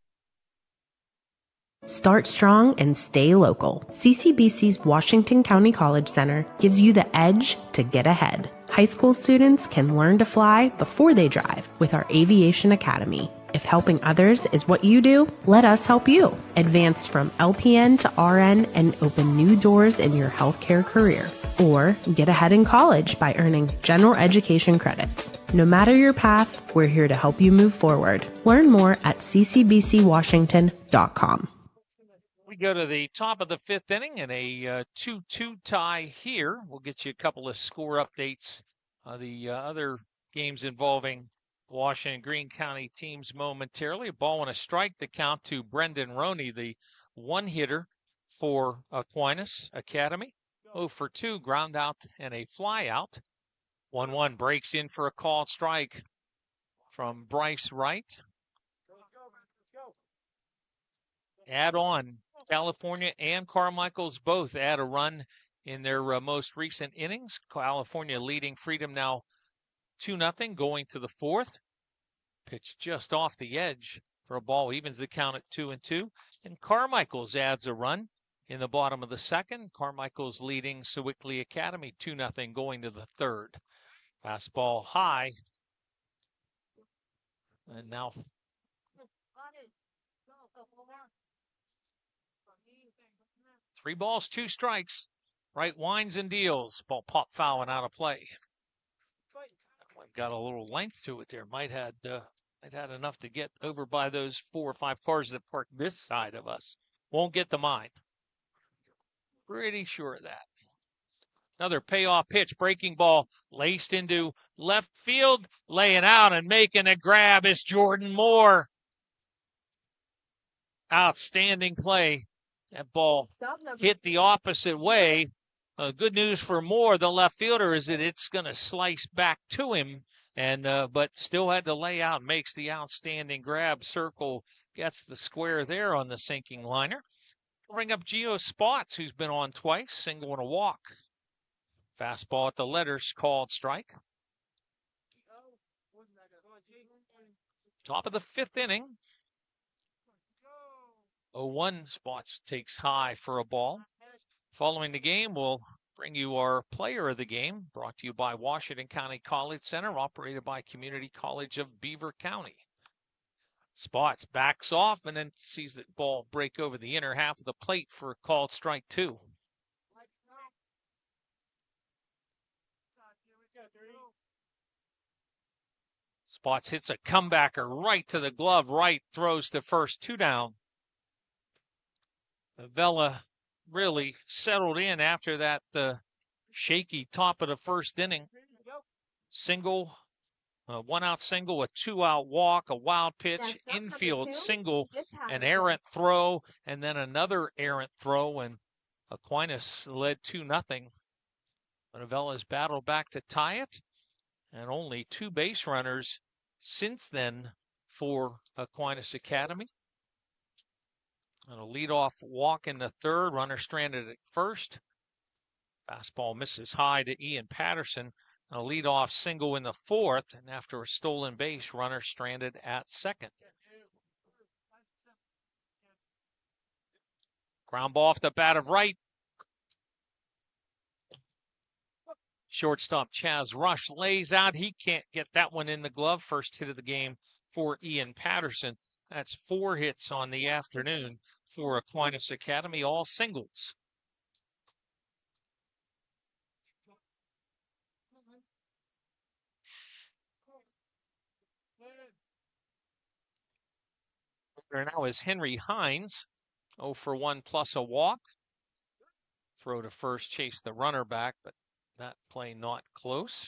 Start strong and stay local. CCBC's Washington County College Center gives you the edge to get ahead. High school students can learn to fly before they drive with our Aviation Academy. If helping others is what you do, let us help you. Advance from LPN to RN and open new doors in your healthcare career. Or get ahead in college by earning general education credits. No matter your path, we're here to help you move forward. Learn more at ccbcwashington.com. We go to the top of the fifth inning in a 2-2 tie here. We'll get you a couple of score updates. The other games involving Washington Greene County teams momentarily. A ball and a strike, the count to Brendan Roney, the one hitter for Aquinas Academy. 0 for 2, ground out and a fly out. 1-1 breaks in for a called strike from Bryce Wright. Add on, California and Carmichael's both add a run in their most recent innings. California leading Freedom now 2-0 going to the fourth. Pitch just off the edge for a ball, evens the count at 2-2. And Carmichael's adds a run in the bottom of the second. Carmichael's leading Sewickley Academy 2-0 going to the third. Fastball high. And now 3 balls, 2 strikes. Wright winds and deals. Ball pop foul and out of play. We've got a little length to it there. Might had enough to get over by those 4 or 5 cars that park this side of us. Won't get to mine. Pretty sure of that. Another payoff pitch, breaking ball laced into left field, laying out and making a grab is Jordan Moore. Outstanding play. That ball hit the opposite way. Good news for Moore, the left fielder, is that it's going to slice back to him, and but still had to lay out, makes the outstanding grab. Circle gets the square there on the sinking liner. Bring up Gio Spots, who's been on twice, single and a walk. Fastball at the letters, called strike. Top of the fifth inning. 0-1, Spots takes high for a ball. Following the game, we'll bring you our player of the game, brought to you by Washington County College Center, operated by Community College of Beaver County. Spots backs off and then sees the ball break over the inner half of the plate for a called strike 2. Spots hits a comebacker right to the glove. Right throws to first, 2 down. Avella really settled in after that shaky top of the first inning. Single, a 1-out single, a 2-out walk, a wild pitch, infield single, an errant throw, and then another errant throw, and Aquinas led 2-0. But Avella's battled back to tie it, and only 2 base runners since then for Aquinas Academy. And a leadoff walk in the third, runner stranded at first. Fastball misses high to Ian Patterson. And a leadoff single in the fourth, and after a stolen base, runner stranded at second. Ground ball off the bat of Wright. Shortstop Chaz Rush lays out. He can't get that one in the glove. First hit of the game for Ian Patterson. That's 4 hits on the afternoon for Aquinas Academy, all singles. There now is Henry Hines, 0 for 1 plus a walk. Throw to first, chase the runner back, but that play not close.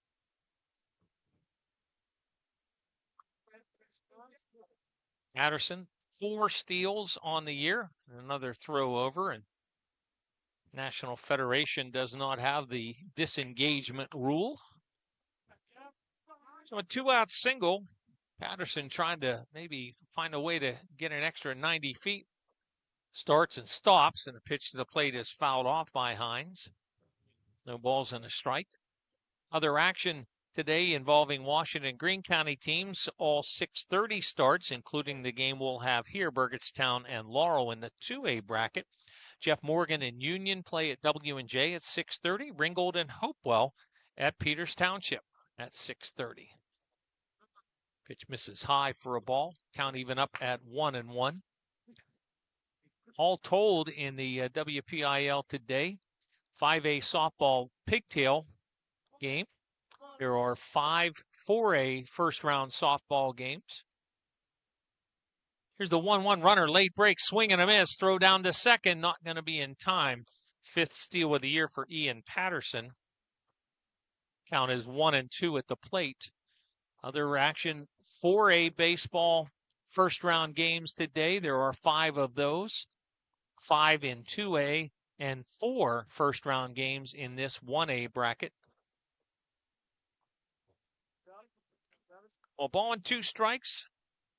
Patterson, 4 steals on the year. Another throw over, and National Federation does not have the disengagement rule. So a 2-out single. Patterson trying to maybe find a way to get an extra 90 feet. Starts and stops, and the pitch to the plate is fouled off by Hines. No balls and a strike. Other action today involving Washington Greene County teams, all 6:30 starts, including the game we'll have here, Burgettstown and Laurel in the 2A bracket. Jeff Morgan and Union play at W&J at 6:30. Ringgold and Hopewell at Peters Township at 6:30. Pitch misses high for a ball. Count even up at 1-1. All told in the WPIL today, 5A softball pigtail game. There are 5 4A first-round softball games. Here's the 1-1 runner, late break, swing and a miss, throw down to second, not going to be in time. 5th steal of the year for Ian Patterson. Count is 1-2 at the plate. Other action, 4A baseball first-round games today. There are 5 of those, 5 in 2A, and 4 first-round games in this 1A bracket. Well, ball and 2 strikes.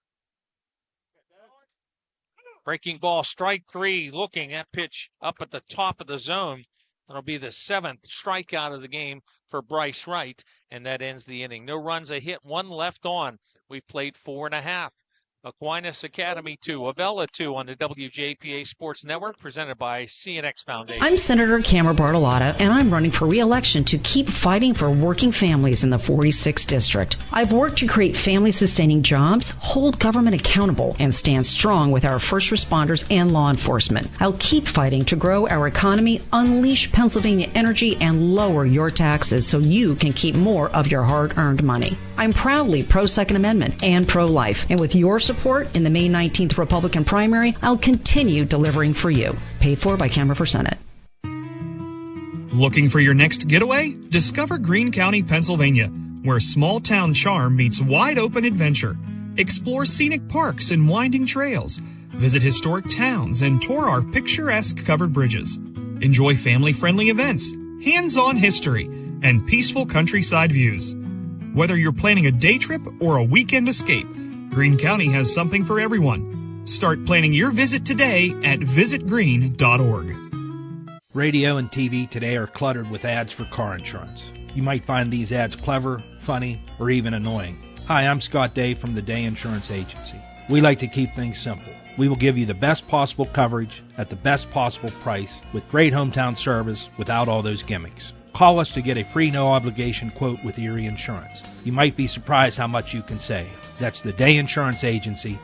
Breaking ball, strike 3, looking at pitch up at the top of the zone. That'll be the 7th strikeout of the game for Bryce Wright, and that ends the inning. No runs, a hit, 1 left on. We've played 4.5. Aquinas Academy 2, Avella 2 on the WJPA Sports Network, presented by CNX Foundation. I'm Senator Cameron Bartolotta, and I'm running for re-election to keep fighting for working families in the 46th District. I've worked to create family-sustaining jobs, hold government accountable, and stand strong with our first responders and law enforcement. I'll keep fighting to grow our economy, unleash Pennsylvania energy, and lower your taxes so you can keep more of your hard-earned money. I'm proudly pro-Second Amendment and pro-life, and with your support in the May 19th Republican primary, I'll continue delivering for you. Paid for by Camera for Senate. Looking for your next getaway? Discover Greene County, Pennsylvania, where small town charm meets wide open adventure. Explore scenic parks and winding trails. Visit historic towns and tour our picturesque covered bridges. Enjoy family-friendly events, hands-on history, and peaceful countryside views. Whether you're planning a day trip or a weekend escape, Greene County has something for everyone. Start planning your visit today at visitgreene.org. Radio and TV today are cluttered with ads for car insurance. You might find these ads clever, funny, or even annoying. Hi, I'm Scott Day from the Day Insurance Agency. We like to keep things simple. We will give you the best possible coverage at the best possible price with great hometown service without all those gimmicks. Call us to get a free no-obligation quote with Erie Insurance. You might be surprised how much you can save. That's the Day Insurance Agency,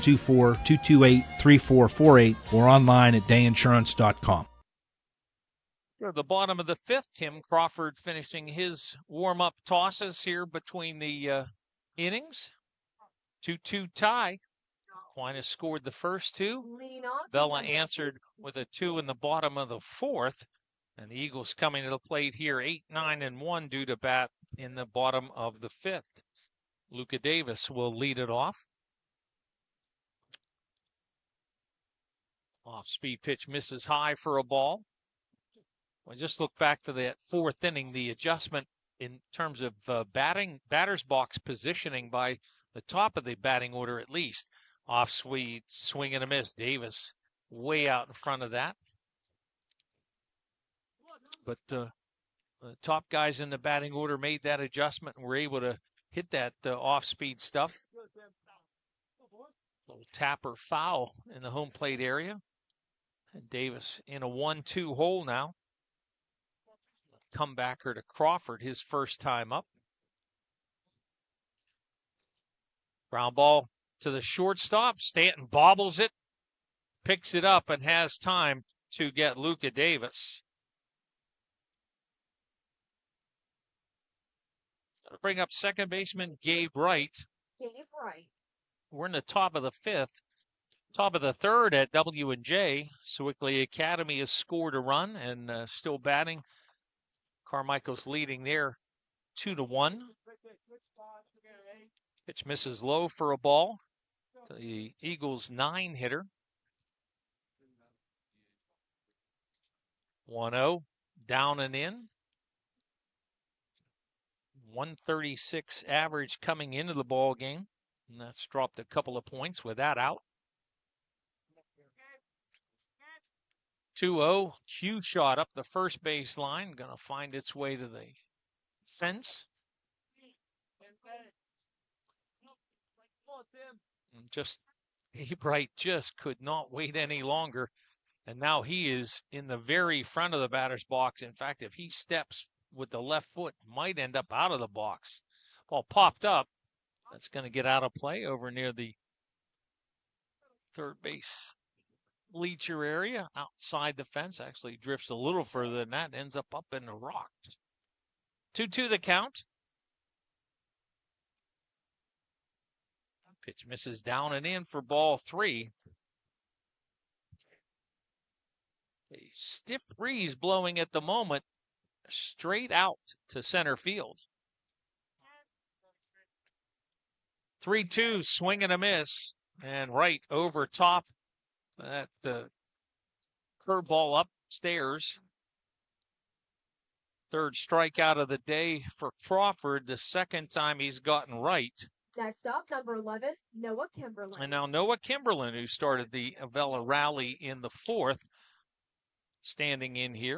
724-228-3448, or online at dayinsurance.com. At the bottom of the 5th, Tim Crawford finishing his warm-up tosses here between the innings. 2-2 tie. Aquinas scored the first 2. Bella answered with a 2 in the bottom of the 4th. And the Eagles coming to the plate here, 8-9-1 due to bat in the bottom of the 5th. Luca Davis will lead it off. Off-speed pitch misses high for a ball. We just look back to that 4th inning, the adjustment in terms of batter's box positioning by the top of the batting order at least. Off-speed, swing and a miss. Davis way out in front of that. But the top guys in the batting order made that adjustment and were able to hit that off-speed stuff. Little tapper foul in the home plate area. And Davis in a 1-2 hole now. Comebacker to Crawford, his first time up. Ground ball to the shortstop. Stanton bobbles it, picks it up, and has time to get Luka Davis. That'll bring up second baseman Gabe Wright. We're in the top of the fifth. Top of the third at W&J. Sewickley Academy has scored a run and still batting. Carmichael's leading there 2-1. Pitch misses low for a ball. The Eagles 9-hitter. 1-0, down and in. 136 average coming into the ball game. And that's dropped a couple of points with that out. 2-0, cue shot up the first base line. Going to find its way to the fence. And just, Abright just could not wait any longer. And now he is in the very front of the batter's box. In fact, if he steps with the left foot, might end up out of the box. Ball popped up. That's going to get out of play over near the third base bleacher area outside the fence. Actually drifts a little further than that. Ends up in the rock. 2-2 the count. Pitch misses down and in for ball 3. A stiff breeze blowing at the moment, straight out to center field. 3-2, swing and a miss, and right over top. That curveball upstairs. Third strikeout of the day for Crawford, the second time he's gotten right. Next up, number 11, Noah Kimberlin. And now Noah Kimberlin, who started the Avella rally in the fourth, standing in here.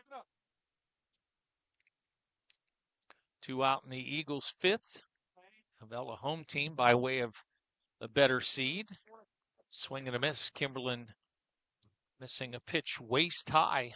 2 out in the Eagles' fifth. Avella home team by way of the better seed. Swing and a miss. Kimberlin missing a pitch waist high.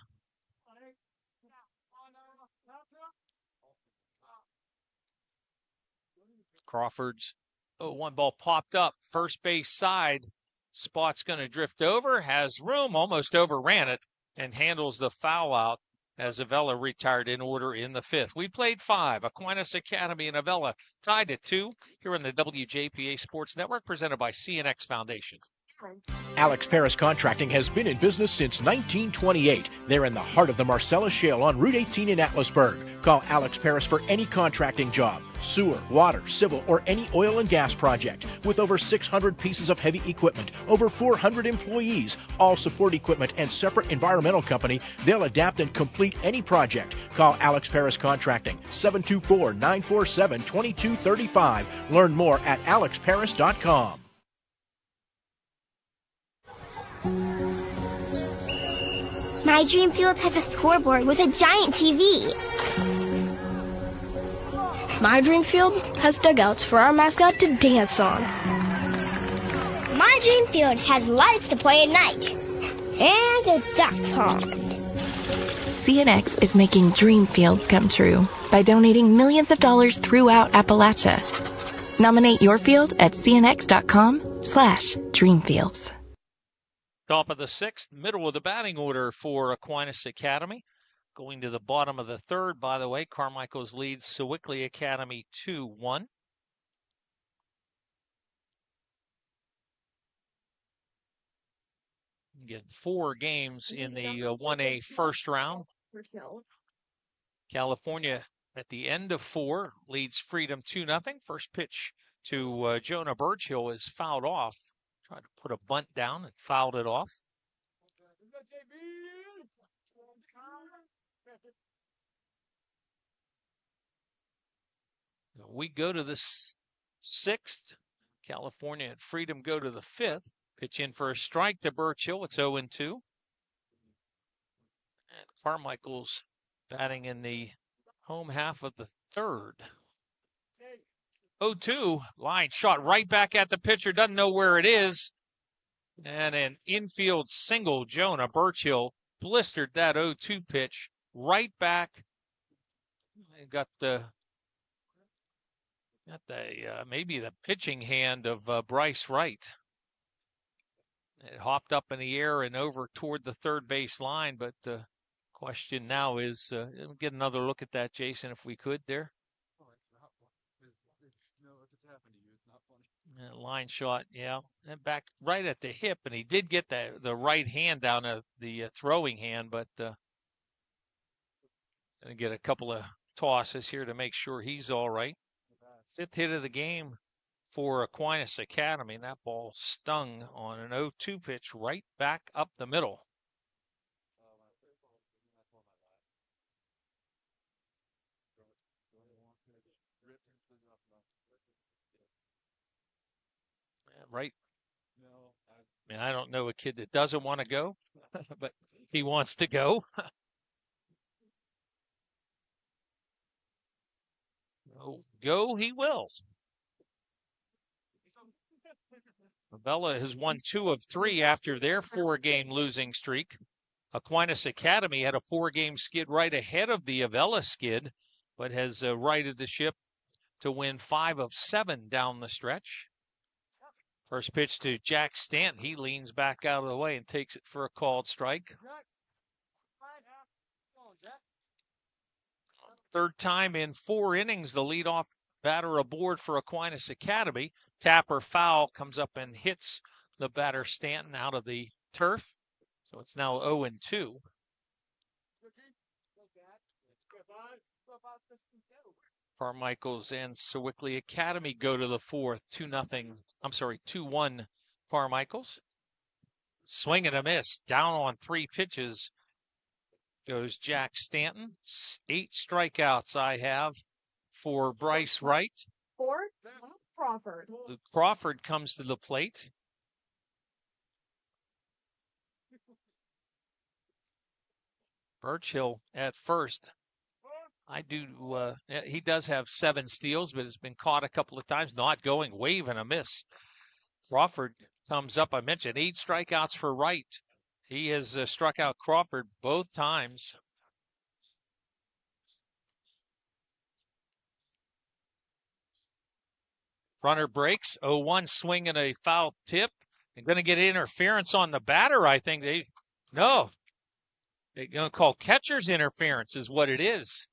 Crawford's 0-1 ball popped up. First base side. Spot's going to drift over. Has room. Almost overran it. And handles the foul out as Avella retired in order in the fifth. We played 5. Aquinas Academy and Avella tied at 2 here on the WJPA Sports Network, presented by CNX Foundation. Alex Paris Contracting has been in business since 1928. They're in the heart of the Marcellus Shale on Route 18 in Atlasburg. Call Alex Paris for any contracting job, sewer, water, civil, or any oil and gas project. With over 600 pieces of heavy equipment, over 400 employees, all support equipment, and separate environmental company, they'll adapt and complete any project. Call Alex Paris Contracting, 724-947-2235. Learn more at alexparis.com. My Dream Field has a scoreboard with a giant TV. My Dream Field has dugouts for our mascot to dance on. My Dream Field has lights to play at night. And a duck pond. CNX is making dream fields come true by donating millions of dollars throughout Appalachia. Nominate your field at cnx.com/dreamfields. Top of the sixth, middle of the batting order for Aquinas Academy. Going to the bottom of the third, by the way, Carmichael's leads Sewickley Academy 2-1. Again, 4 games in the 1A first round. California at the end of 4 leads Freedom 2-0. First pitch to Jonah Birchill is fouled off. Tried to put a bunt down and fouled it off. We go to the 6th. California and Freedom go to the 5th. Pitch in for a strike to Birchill. It's 0-2. And Carmichael's batting in the home half of the third. 0-2. Line shot right back at the pitcher. Doesn't know where it is. And an infield single. Jonah Birchill blistered that 0-2 pitch right back. Got the Got the maybe the pitching hand of Bryce Wright. It hopped up in the air and over toward the third base line, but the question now is, get another look at that, Jason, if we could there. Oh, it's not funny. If it's happened to you, it's not funny. Line shot, yeah, and back right at the hip, and he did get the right hand down the throwing hand, but gonna get a couple of tosses here to make sure he's all right. 5th hit of the game for Aquinas Academy, and that ball stung on an 0-2 pitch right back up the middle. Right. I mean, I don't know a kid that doesn't want to go, but he wants to go. Go he will. Avella has won 2 of 3 after their 4-game losing streak. Aquinas Academy had a 4-game skid right ahead of the Avella skid, but has righted the ship to win 5 of 7 down the stretch. First pitch to Jack Stanton. He leans back out of the way and takes it for a called strike. Third time in 4 innings, the leadoff batter aboard for Aquinas Academy. Tapper foul comes up and hits the batter Stanton out of the turf. So it's now 0-2. Carmichael's and Sewickley Academy go to the 4th, 2-1 Carmichael's. Swing and a miss, down on 3 pitches goes Jack Stanton. 8 strikeouts I have for Bryce Wright. 4, Crawford. Luke Crawford comes to the plate. Birchill at first. He does have 7 steals, but has been caught a couple of times, not going, wave and a miss. Crawford comes up. I mentioned 8 strikeouts for Wright. He has struck out Crawford both times. Runner breaks, 0-1 swing and a foul tip. They're going to get interference on the batter, I think. They're going to call catcher's interference is what it is.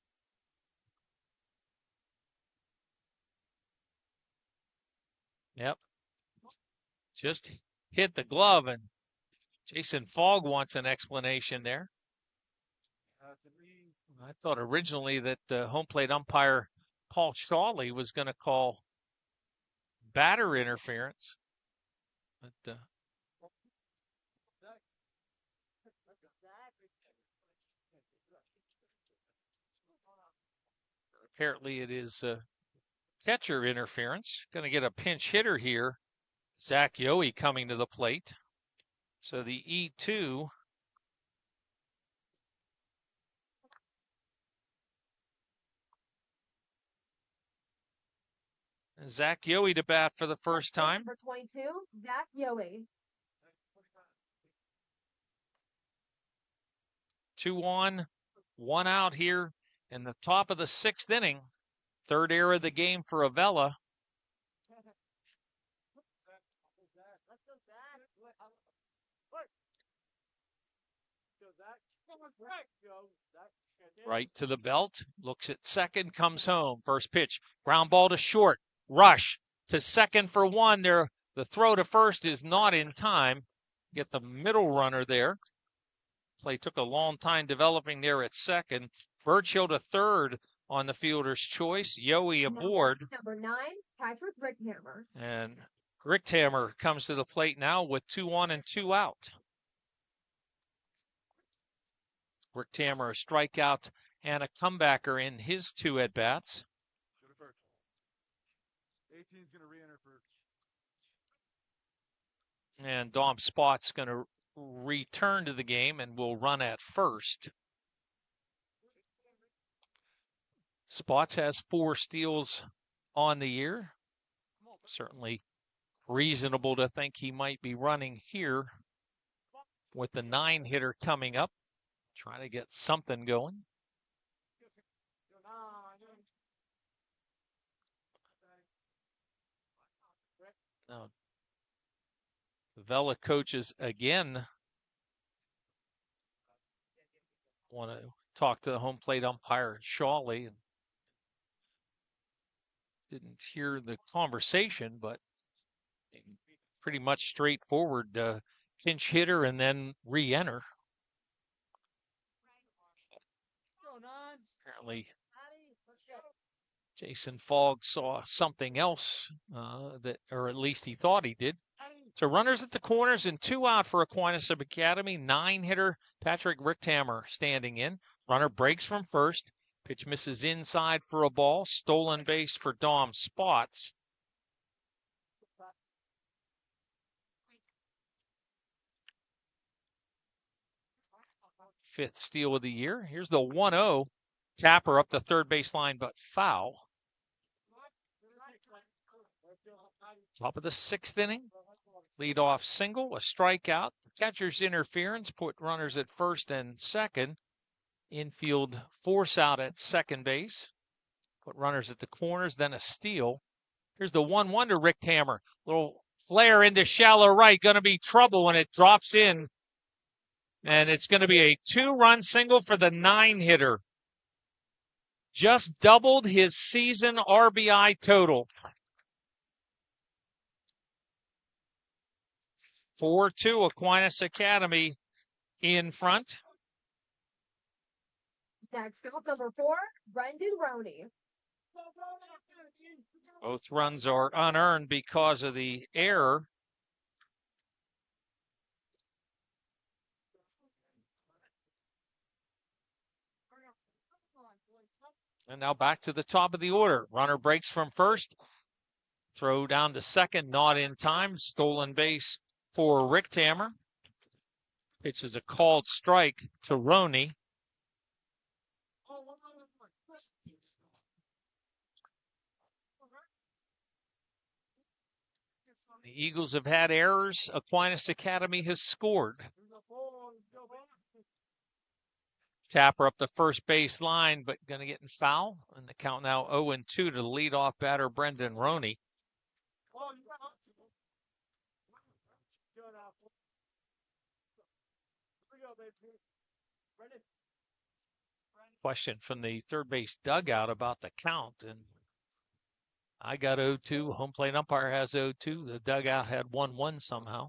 Yep. Just hit the glove, and Jason Fogg wants an explanation there. I thought originally that home plate umpire Paul Shawley was going to call batter interference. But apparently it is catcher interference. Going to get a pinch hitter here. Zach Yohe coming to the plate. So the E2 Zach Yohe to bat for the first time. Number 22, Zach Yohe. 2 on, 1 out here in the top of the 6th inning. 3rd error of the game for Avella. Right to the belt, looks at second, comes home. First pitch, ground ball to short. Rush to second for 1 there. The throw to first is not in time. Get the middle runner there. Play took a long time developing there at second. Birchill to third on the fielder's choice. Yohe aboard. Number 9, Patrick Rickhammer. And Rickhammer comes to the plate now with 2 on and 2 out. Rickhammer a strikeout and a comebacker in his 2 at-bats. 18's going to re-enter first. And Dom Spot's going to return to the game and will run at first. Spots has 4 steals on the year. Certainly reasonable to think he might be running here with the 9-hitter coming up. Trying to get something going. Now, the Vela coaches again want to talk to the home plate umpire, Shawley. And didn't hear the conversation, but pretty much straightforward. Pinch hitter and then re-enter. Apparently, Jason Fogg saw something else or at least he thought he did. So runners at the corners and 2 out for Aquinas Academy. 9-hitter Patrick Richthammer standing in. Runner breaks from first. Pitch misses inside for a ball. Stolen base for Dom Spots. Fifth steal of the year. Here's the 1-0. Tapper up the third base line, but foul. Top of the 6th inning. Leadoff single, a strikeout. Catcher's interference put runners at first and second. Infield force out at second base. Put runners at the corners, then a steal. Here's the 1-1 to Richthammer. Little flare into shallow right. Going to be trouble when it drops in. And it's going to be a 2-run single for the 9-hitter. Just doubled his season RBI total. 4-2 Aquinas Academy in front. Next up, number 4, Brendan Roney. Both runs are unearned because of the error. And now back to the top of the order. Runner breaks from first. Throw down to second, not in time. Stolen base for Richthammer. Pitch is a called strike to Roney. The Eagles have had errors. Aquinas Academy has scored. Tapper up the first base line, but going to get in foul. And the count now 0-2 to the leadoff batter, Brendan Roney. Question from the third base dugout about the count. And I got 0-2. Home plate umpire has 0-2. The dugout had 1-1 somehow.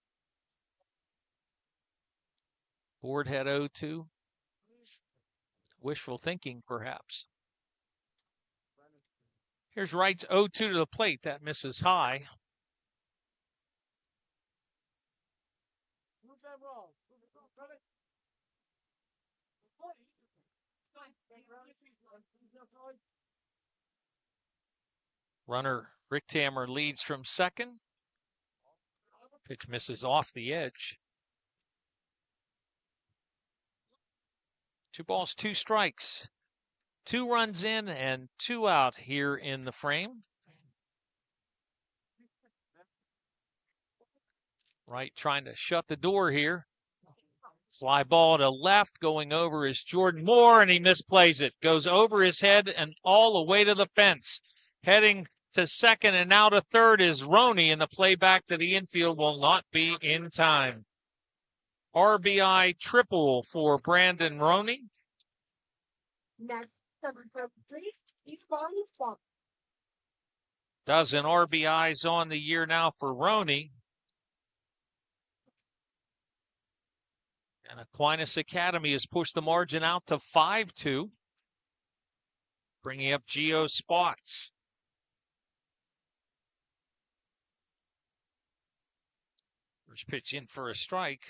Board had 0-2. Wishful thinking, perhaps. Here's Wright's 0-2 to the plate. That misses high. Runner Richthammer leads from second. Pitch misses off the edge. 2 balls, 2 strikes. 2 runs in and 2 out here in the frame. Wright trying to shut the door here. Fly ball to left, going over is Jordan Moore, and he misplays it. Goes over his head and all the way to the fence. Heading to second and now to third is Roney, and the play back to the infield will not be in time. RBI triple for Brandon Roney. Next, number 3, Ivan Spunk. Dozen RBIs on the year now for Roney. And Aquinas Academy has pushed the margin out to 5-2. Bringing up Geo Spots. First pitch in for a strike.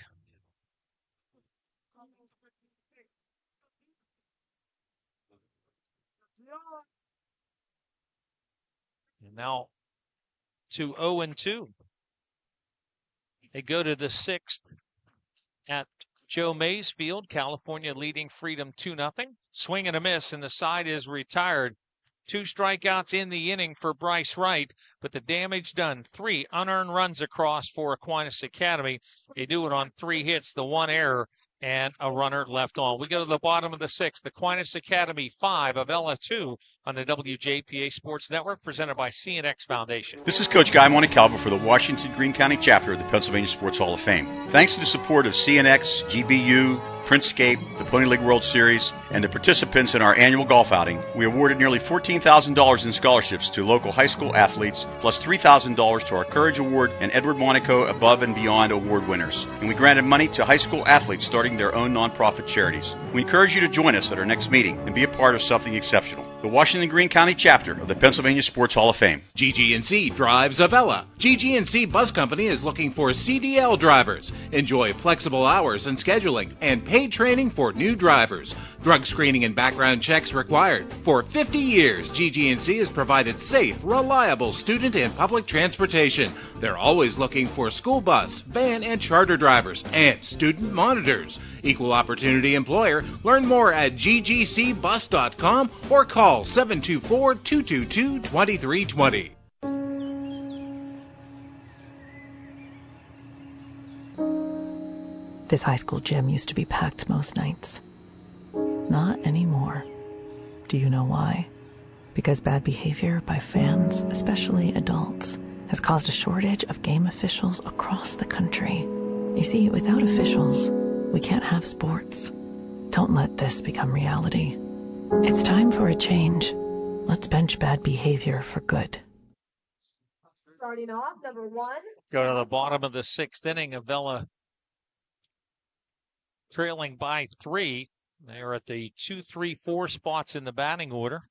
And now to 0-2. They go to the 6th at Joe Mays Field. California leading Freedom 2-0. Swing and a miss, and the side is retired. 2 strikeouts in the inning for Bryce Wright, but the damage done. 3 unearned runs across for Aquinas Academy. They do it on 3 hits, the 1 error. and a runner left on. We go to the bottom of the 6th. Aquinas Academy 5, Avella 2 on the WJPA Sports Network, presented by CNX Foundation. This is Coach Guy Montecalvo for the Washington Greene County chapter of the Pennsylvania Sports Hall of Fame. Thanks to the support of CNX, GBU, Printscape, the Pony League World Series, and the participants in our annual golf outing, we awarded nearly $14,000 in scholarships to local high school athletes, plus $3,000 to our Courage Award and Edward Monaco Above and Beyond Award winners. And we granted money to high school athletes starting their own nonprofit charities. We encourage you to join us at our next meeting and be a part of something exceptional. The Washington Greene County chapter of the Pennsylvania Sports Hall of Fame. GG&C drives Avella. GG&C Bus Company is looking for CDL drivers. Enjoy flexible hours and scheduling and paid training for new drivers. Drug screening and background checks required. For 50 years, GG&C has provided safe, reliable student and public transportation. They're always looking for school bus, van, and charter drivers and student monitors. Equal opportunity employer. Learn more at ggcbus.com or call 724-222-2320. This high school gym used to be packed most nights. Not anymore. Do you know why? Because bad behavior by fans, especially adults, has caused a shortage of game officials across the country. You see, without officials, we can't have sports. Don't let this become reality. It's time for a change. Let's bench bad behavior for good. Starting off, number 1. Go to the bottom of the 6th inning. Avella trailing by 3. They're at the 2, 3, 4 spots in the batting order.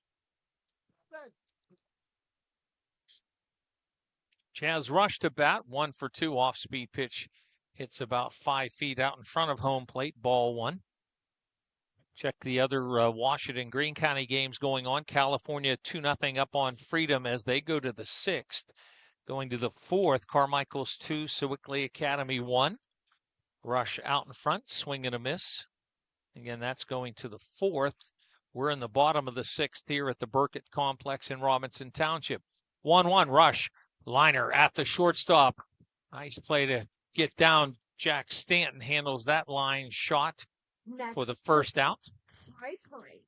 Chaz Rush to bat, 1 for 2 off-speed pitch. Hits about 5 feet out in front of home plate, ball 1. Check the other Washington Greene County games going on. California 2-0 up on Freedom as they go to the 6th. Going to the 4th, Carmichael's 2, Sewickley Academy 1. Rush out in front, swing and a miss. Again, that's going to the 4th. We're in the bottom of the 6th here at the Burkett Complex in Robinson Township. 1-1 Rush. Liner at the shortstop. Nice play to get down. Jack Stanton handles that line shot for the first out. Bryce Wright.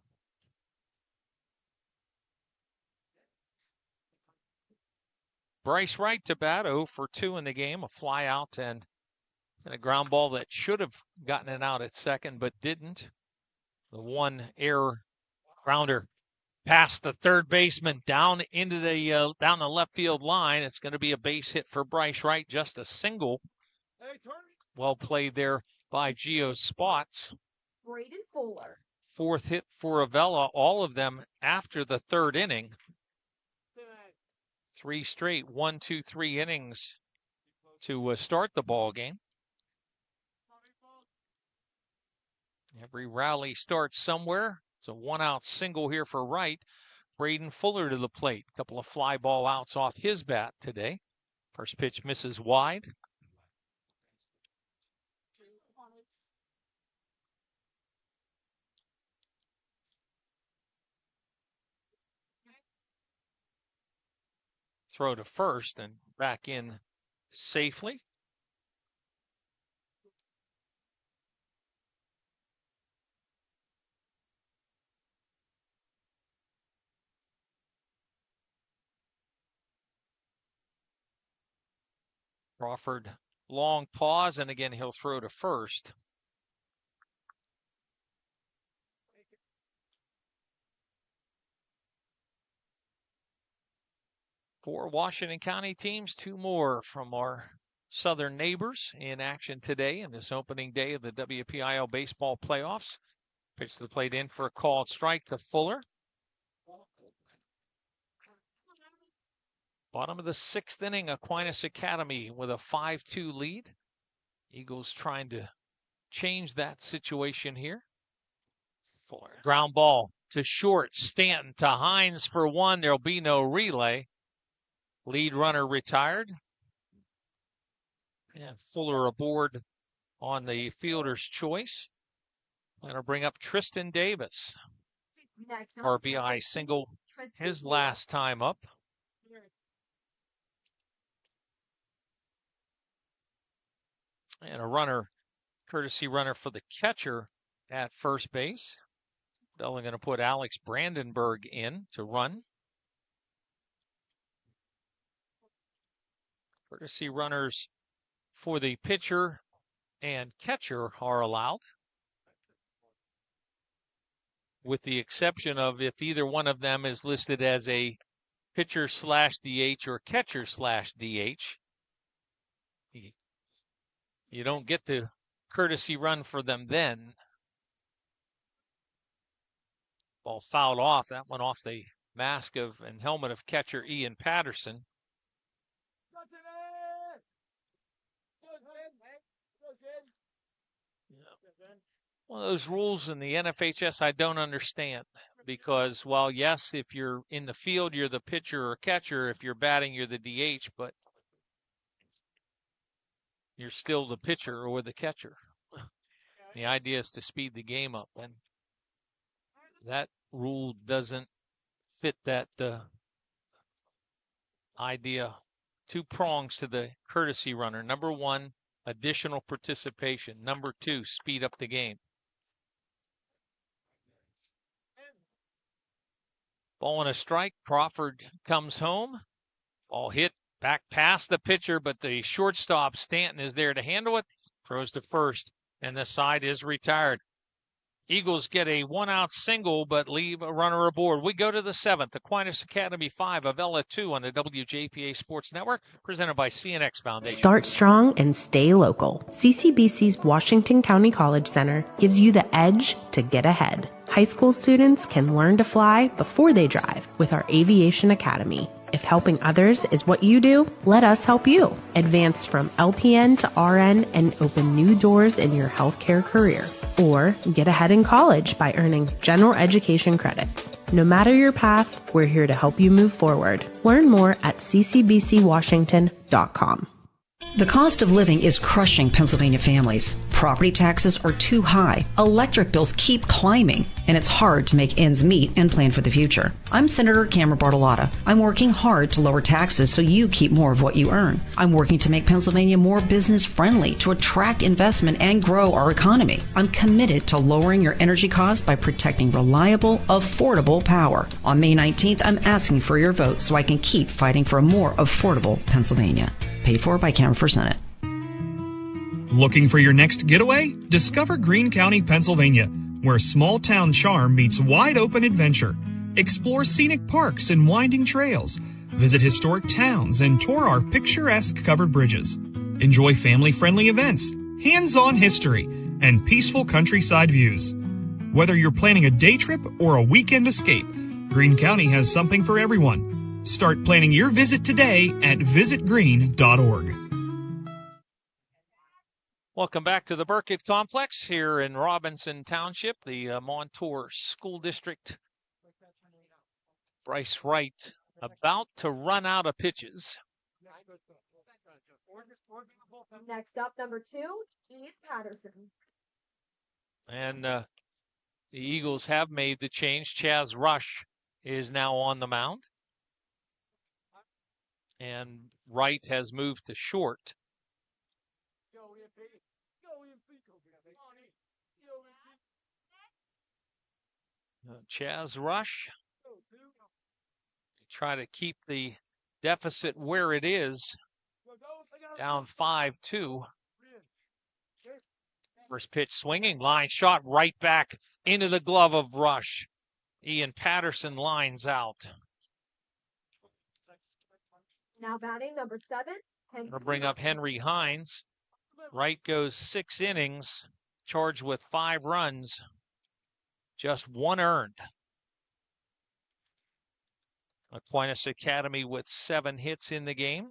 Bryce Wright to bat, 0 for 2 in the game. A fly out and a ground ball that should have gotten it out at second but didn't. The one error grounder past the third baseman down into the down the left field line. It's going to be a base hit for Bryce Wright, just a single. Well played there by Gio Spots. Braden Fuller. 4th hit for Avella, all of them after the 3rd inning. 3 straight 1, 2, 3 innings to start the ball game. Every rally starts somewhere. It's a 1-out single here for Wright. Braden Fuller to the plate. A couple of fly ball outs off his bat today. First pitch misses wide. Throw to first and back in safely. Crawford, long pause, and again he'll throw to first. Four Washington County teams, 2 more from our southern neighbors in action today in this opening day of the WPIL baseball playoffs. Pitch to the plate in for a called strike to Fuller. Bottom of the 6th inning, Aquinas Academy with a 5-2 lead. Eagles trying to change that situation here. Fuller. Ground ball to short. Stanton to Hines for 1. There'll be no relay. Lead runner retired. And Fuller aboard on the fielder's choice. That'll bring up Tristan Davis. RBI single his last time up. And a runner Courtesy runner for the catcher at first base. Bella going to put Alex Brandenburg in to run. Courtesy runners for the pitcher and catcher are allowed, with the exception of if either one of them is listed as a pitcher / DH or catcher / DH. You don't get to courtesy run for them then. Ball fouled off. That one off the mask of and helmet of catcher Ian Patterson. One of those rules in the NFHS I don't understand, because while yes, if you're in the field, you're the pitcher or catcher. If you're batting, you're the DH, but you're still the pitcher or the catcher. The idea is to speed the game up, and that rule doesn't fit that idea. 2 prongs to the courtesy runner. Number 1, additional participation. Number 2, speed up the game. Ball and a strike. Crawford comes home. Ball hit back past the pitcher, but the shortstop, Stanton, is there to handle it. Throws to first, and the side is retired. Eagles get a 1-out single, but leave a runner aboard. We go to the 7th, Aquinas Academy 5, Avella 2 on the WJPA Sports Network, presented by CNX Foundation. Start strong and stay local. CCBC's Washington County College Center gives you the edge to get ahead. High school students can learn to fly before they drive with our Aviation Academy. If helping others is what you do, let us help you. Advance from LPN to RN and open new doors in your healthcare career. Or get ahead in college by earning general education credits. No matter your path, we're here to help you move forward. Learn more at ccbcwashington.com. The cost of living is crushing Pennsylvania families. Property taxes are too high. Electric bills keep climbing, and it's hard to make ends meet and plan for the future. I'm Senator Cameron Bartolotta. I'm working hard to lower taxes so you keep more of what you earn. I'm working to make Pennsylvania more business friendly, to attract investment and grow our economy. I'm committed to lowering your energy costs by protecting reliable, affordable power. On May 19th, I'm asking for your vote so I can keep fighting for a more affordable Pennsylvania. Paid for by Cameron for Senate. Looking for your next getaway? Discover Greene County, Pennsylvania, where small town charm meets wide open adventure. Explore scenic parks and winding trails. Visit historic towns and tour our picturesque covered bridges. Enjoy family-friendly events, hands-on history, and peaceful countryside views. Whether you're planning a day trip or a weekend escape, Greene County has something for everyone. Start planning your visit today at visitgreene.org. Welcome back to the Burkett Complex here in Robinson Township, the Montour School District. Bryce Wright about to run out of pitches. Next up, number 2, Ian Patterson. And the Eagles have made the change. Chaz Rush is now on the mound. And Wright has moved to short. Chaz Rush, try to keep the deficit where it is, down 5-2. First pitch swinging, line shot right back into the glove of Rush. Ian Patterson lines out. Now batting number 7, Henry. We'll bring up Henry Hines. Wright goes 6 innings, charged with 5 runs, just 1 earned. Aquinas Academy with 7 hits in the game.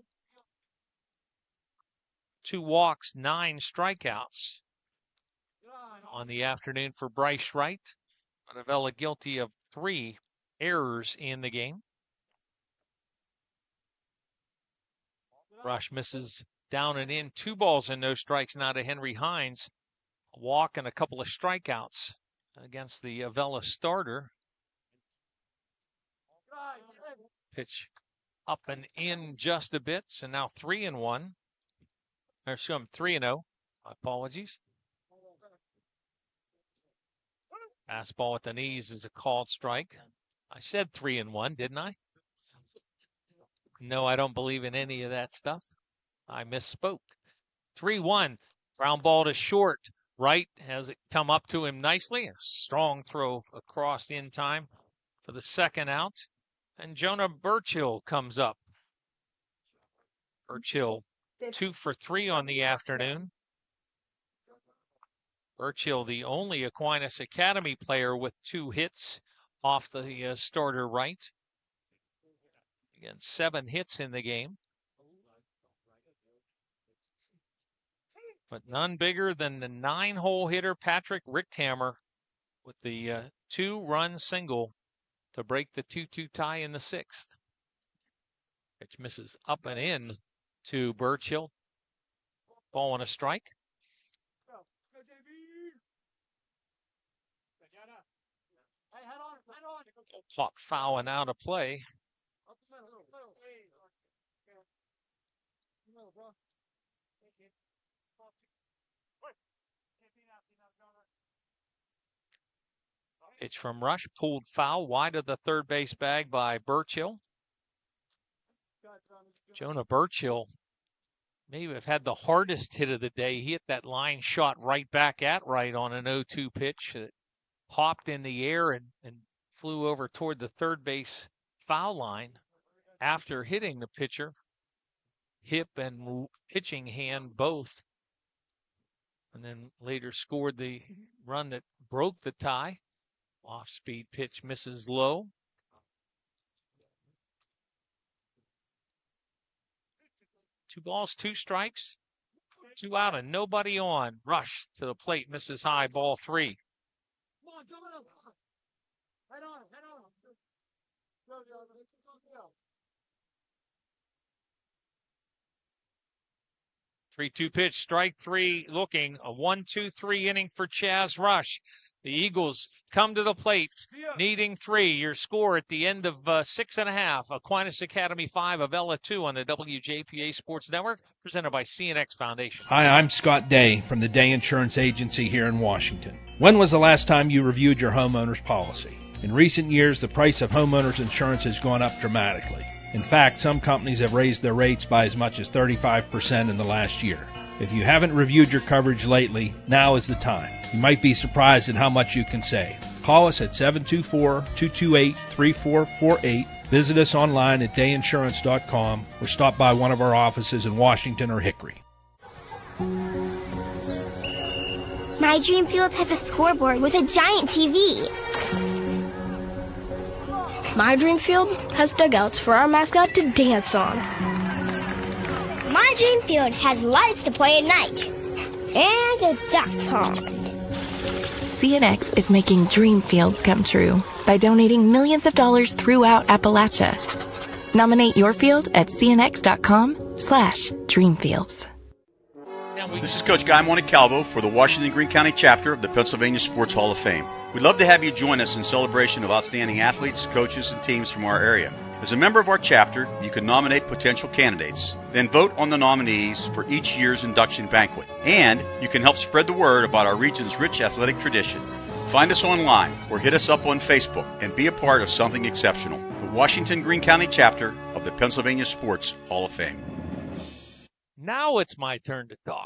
2 walks, 9 strikeouts on the afternoon for Bryce Wright. Avella guilty of 3 errors in the game. Rush misses down and in. 2 balls and no strikes now to Henry Hines. A walk and a couple of strikeouts against the Avella starter. Pitch up and in just a bit. So now 3-1. Or 3-0. Apologies. Fastball at the knees is a called strike. I said 3-1, didn't I? No, I don't believe in any of that stuff. I misspoke. 3-1. Ground ball to short. Right has it come up to him nicely. A strong throw across in time for the second out. And Jonah Burchill comes up. Burchill 2 for 3 on the afternoon. Burchill, the only Aquinas Academy player with 2 hits off the starter right. Again, 7 hits in the game. But none bigger than the 9-hole hitter Patrick Richthammer with the 2-run single to break the 2-2 tie in the 6th. Pitch misses up and in to Burchill. Ball and a strike. Caught foul and out of play. Pitch from Rush, pulled foul wide of the third base bag by Burchill. Jonah Burchill may have had the hardest hit of the day. He hit that line shot right back at right on an 0-2 pitch that hopped in the air and flew over toward the third base foul line after hitting the pitcher. Hip and pitching hand both. And then later scored the run that broke the tie. Off-speed pitch misses low. Two balls, 2 strikes, 2 out and nobody on. Rush to the plate, misses high, ball 3. 3-2 pitch, strike 3 looking. A 1-2-3 inning for Chaz Rush. The Eagles come to the plate, needing 3. Your score at the end of 6.5. Aquinas Academy 5, Avella 2 on the WJPA Sports Network, presented by CNX Foundation. Hi, I'm Scott Day from the Day Insurance Agency here in Washington. When was the last time you reviewed your homeowner's policy? In recent years, the price of homeowners insurance has gone up dramatically. In fact, some companies have raised their rates by as much as 35% in the last year. If you haven't reviewed your coverage lately, now is the time. You might be surprised at how much you can save. Call us at 724-228-3448. Visit us online at dayinsurance.com or stop by one of our offices in Washington or Hickory. My dream field has a scoreboard with a giant TV. My dream field has dugouts for our mascot to dance on. My dream field has lights to play at night. And a duck pond. CNX is making dream fields come true by donating millions of dollars throughout Appalachia. Nominate your field at cnx.com/dreamfields. This is Coach Guy Montecalvo for the Washington Greene County chapter of the Pennsylvania Sports Hall of Fame. We'd love to have you join us in celebration of outstanding athletes, coaches, and teams from our area. As a member of our chapter, you can nominate potential candidates, then vote on the nominees for each year's induction banquet. And you can help spread the word about our region's rich athletic tradition. Find us online or hit us up on Facebook and be a part of something exceptional. The Washington Greene County chapter of the Pennsylvania Sports Hall of Fame. Now it's my turn to talk.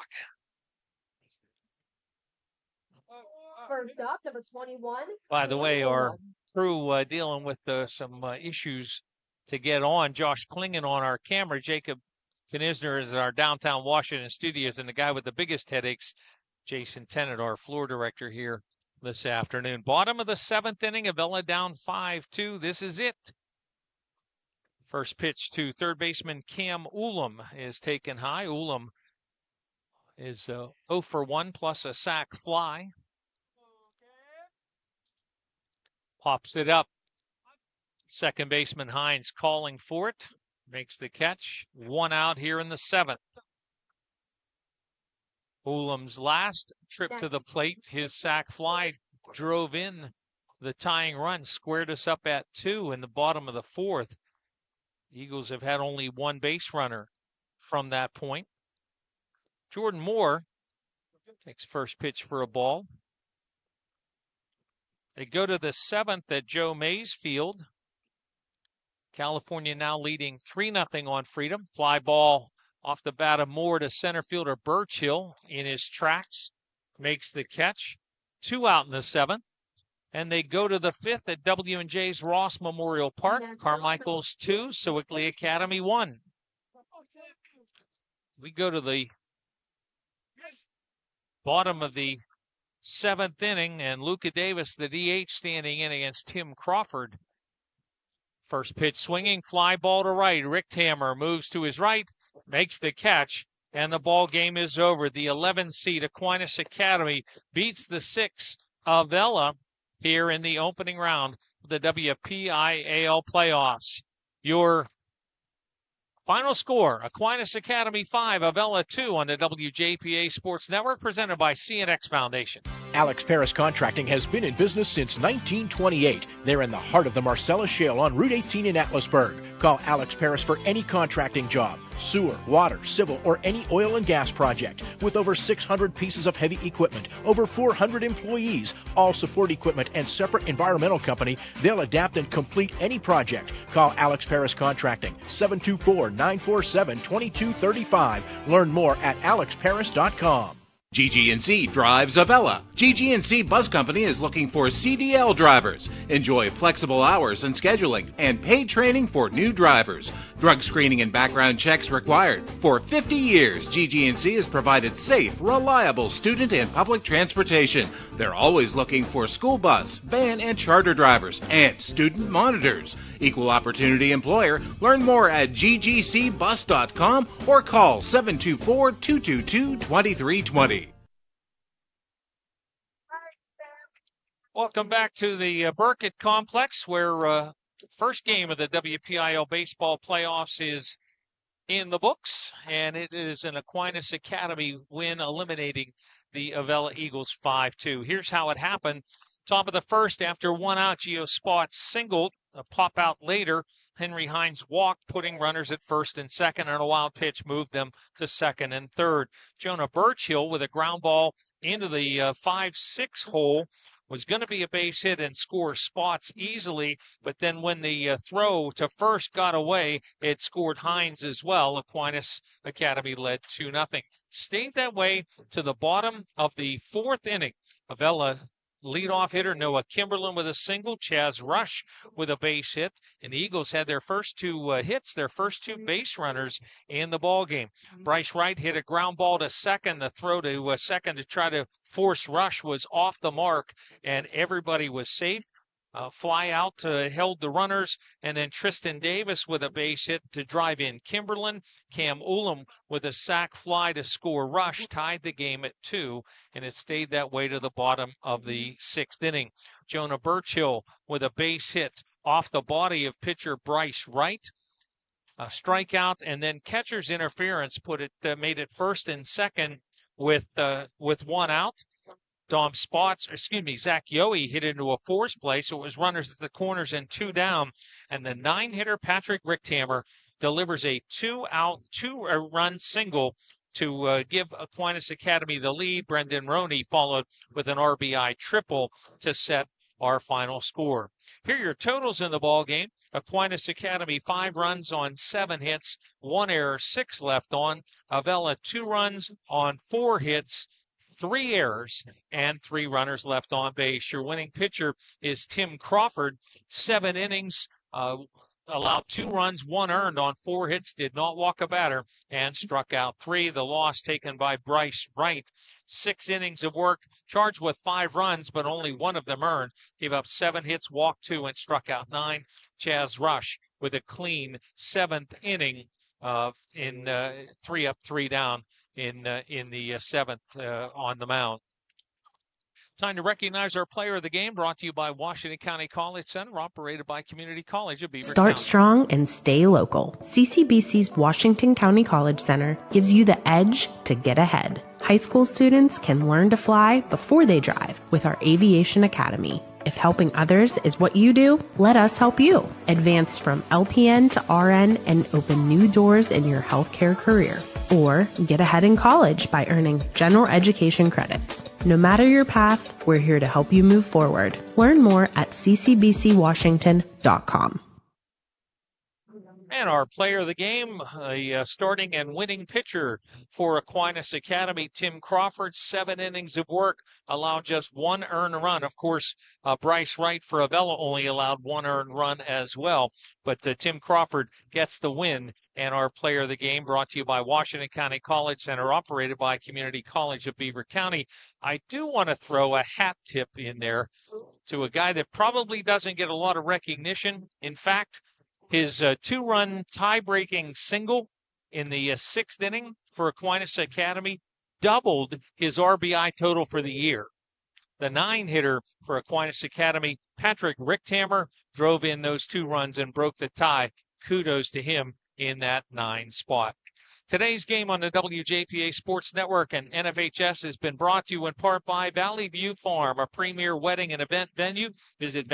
First up, number 21. By the way, our crew dealing with some issues to get on. Josh Klingon on our camera. Jacob Knisner is our downtown Washington studios. And the guy with the biggest headaches, Jason Tennant, our floor director here this afternoon. Bottom of the 7th inning, Avella down 5-2. This is it. First pitch to third baseman Cam Ulam is taken high. Ulam is 0 for 1 plus a sac fly. Pops it up. Second baseman Hines calling for it. Makes the catch. 1 out here in the 7th. Ulam's last trip to the plate, his sac fly drove in the tying run, squared us up at 2 in the bottom of the 4th. The Eagles have had only 1 base runner from that point. Jordan Moore takes first pitch for a ball. They go to the 7th at Joe Mays Field. California now leading 3-0 on Freedom. Fly ball off the bat of Moore to center fielder Burchill in his tracks. Makes the catch. 2 out in the 7th. And they go to the 5th at W&J's Ross Memorial Park. Carmichael's 2, Sewickley Academy 1. We go to the bottom of the 7th inning, and Luca Davis, the DH, standing in against Tim Crawford. First pitch swinging, fly ball to right. Richthammer moves to his right, makes the catch, and the ball game is over. The 11 seed Aquinas Academy beats the 6 Avella here in the opening round of the WPIAL playoffs. Your final score, Aquinas Academy 5, Avella 2 on the WJPA Sports Network, presented by CNX Foundation. Alex Paris Contracting has been in business since 1928. They're in the heart of the Marcellus Shale on Route 18 in Atlasburg. Call Alex Paris for any contracting job, sewer, water, civil, or any oil and gas project. With over 600 pieces of heavy equipment, over 400 employees, all support equipment, and separate environmental company, they'll adapt and complete any project. Call Alex Paris Contracting, 724-947-2235. Learn more at alexparis.com. GG&C drives Avella. GG&C Bus Company is looking for CDL drivers. Enjoy flexible hours and scheduling and paid training for new drivers. Drug screening and background checks required. For 50 years, GG&C has provided safe, reliable student and public transportation. They're always looking for school bus, van, and charter drivers and student monitors. Equal opportunity employer. Learn more at ggcbus.com or call 724-222-2320. Welcome back to the Burkett Complex, where first game of the WPIL baseball playoffs is in the books, and it is an Aquinas Academy win, eliminating the Avella Eagles 5-2. Here's how it happened. Top of the first, after 1 out, Gio Spots singled. A pop out later, Henry Hines walked, putting runners at first and second, and a wild pitch moved them to second and third. Jonah Burchill with a ground ball into the 5-6 hole was going to be a base hit and score Spots easily, but then when the throw to first got away, it scored Hines as well. Aquinas Academy led 2-0. Stayed that way to the bottom of the 4th inning. Avella leadoff hitter Noah Kimberlin with a single, Chaz Rush with a base hit, and the Eagles had their first 2 hits, their first 2 base runners in the ball game. Bryce Wright hit a ground ball to second. The throw to second to try to force Rush was off the mark, and everybody was safe. Fly out held the runners, and then Tristan Davis with a base hit to drive in Kimberlin. Cam Ulam with a sac fly to score Rush, tied the game at 2, and it stayed that way to the bottom of the 6th inning. Jonah Burchill with a base hit off the body of pitcher Bryce Wright. A strikeout, and then catcher's interference made it first and second with 1 out. Zach Yohe hit into a force play, so it was runners at the corners and 2 down. And the 9-hitter Patrick Richthammer delivers a 2-out, 2-run single to give Aquinas Academy the lead. Brendan Roney followed with an RBI triple to set our final score. Here are your totals in the ball game. Aquinas Academy 5 runs on 7 hits, 1 error, 6 left on. Avella 2 runs on 4 hits, 3 errors, and 3 runners left on base. Your winning pitcher is Tim Crawford. 7 innings, allowed 2 runs, 1 earned on 4 hits, did not walk a batter, and struck out 3. The loss taken by Bryce Wright. 6 innings of work, charged with 5 runs, but only 1 of them earned. Gave up 7 hits, walked 2, and struck out 9. Chaz Rush with a clean 7th inning in 3 up, 3 down. In the 7th on the mound. Time to recognize our player of the game, brought to you by Washington County College Center, operated by Community College of Beaver Start County. strong and stay local. CCBC's Washington County College Center gives you the edge to get ahead. High school students can learn to fly before they drive with our Aviation Academy. If helping others is what you do, let us help you. Advance from LPN to RN and open new doors in your healthcare career. Or get ahead in college by earning general education credits. No matter your path, we're here to help you move forward. Learn more at ccbcwashington.com. And our player of the game, a starting and winning pitcher for Aquinas Academy, Tim Crawford. 7 innings of work, allowed just 1 earned run. Of course, Bryce Wright for Avella only allowed 1 earned run as well. But Tim Crawford gets the win. And our player of the game, brought to you by Washington County College Center, operated by Community College of Beaver County. I do want to throw a hat tip in there to a guy that probably doesn't get a lot of recognition. In fact, his 2-run tie-breaking single in the 6th inning for Aquinas Academy doubled his RBI total for the year. The 9-hitter for Aquinas Academy, Patrick Richthammer, drove in those 2 runs and broke the tie. Kudos to him in that 9 spot. Today's game on the WJPA Sports Network and NFHS has been brought to you in part by Valley View Farm, a premier wedding and event venue. Visit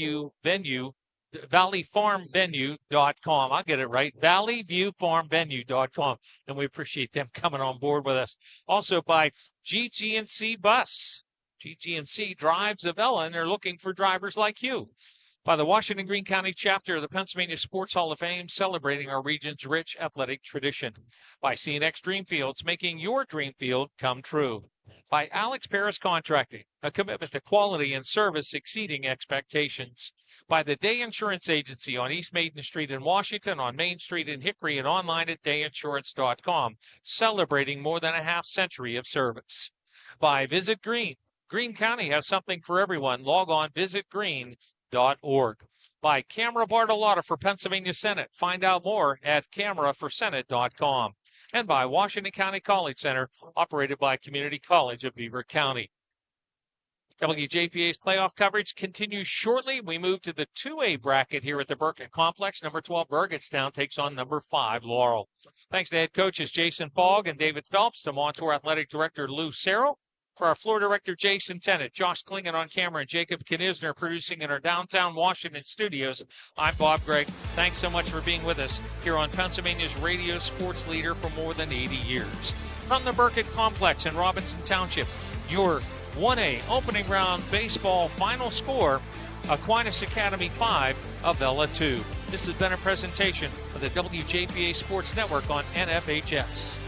valleyfarmvenue.com. I'll get it right. valleyviewfarmvenue.com. And we appreciate them coming on board with us. Also by GG&C Bus. GG&C drives Avella, and they're looking for drivers like you. By the Washington Greene County chapter of the Pennsylvania Sports Hall of Fame, celebrating our region's rich athletic tradition. By CNX Dreamfields, making your dream field come true. By Alex Paris Contracting, a commitment to quality and service exceeding expectations. By the Day Insurance Agency on East Maiden Street in Washington, on Main Street in Hickory, and online at dayinsurance.com, celebrating more than a half-century of service. By Visit Green. Greene County has something for everyone. Log on visitgreen.org. By Camera Bartolotta for Pennsylvania Senate. Find out more at cameraforsenate.com. And by Washington County College Center, operated by Community College of Beaver County. WJPA's playoff coverage continues shortly. We move to the 2A bracket here at the Burkett Complex. Number 12, Burgettstown takes on number 5, Laurel. Thanks to head coaches Jason Fogg and David Phelps, to Montour Athletic Director Lou Serro. For our floor director, Jason Tennant, Josh Klingon on camera, and Jacob Knisner producing in our downtown Washington studios, I'm Bob Gregg. Thanks so much for being with us here on Pennsylvania's radio sports leader for more than 80 years. From the Burkett Complex in Robinson Township, your 1A opening round baseball final score, Aquinas Academy 5, Avella 2. This has been a presentation of the WJPA Sports Network on NFHS.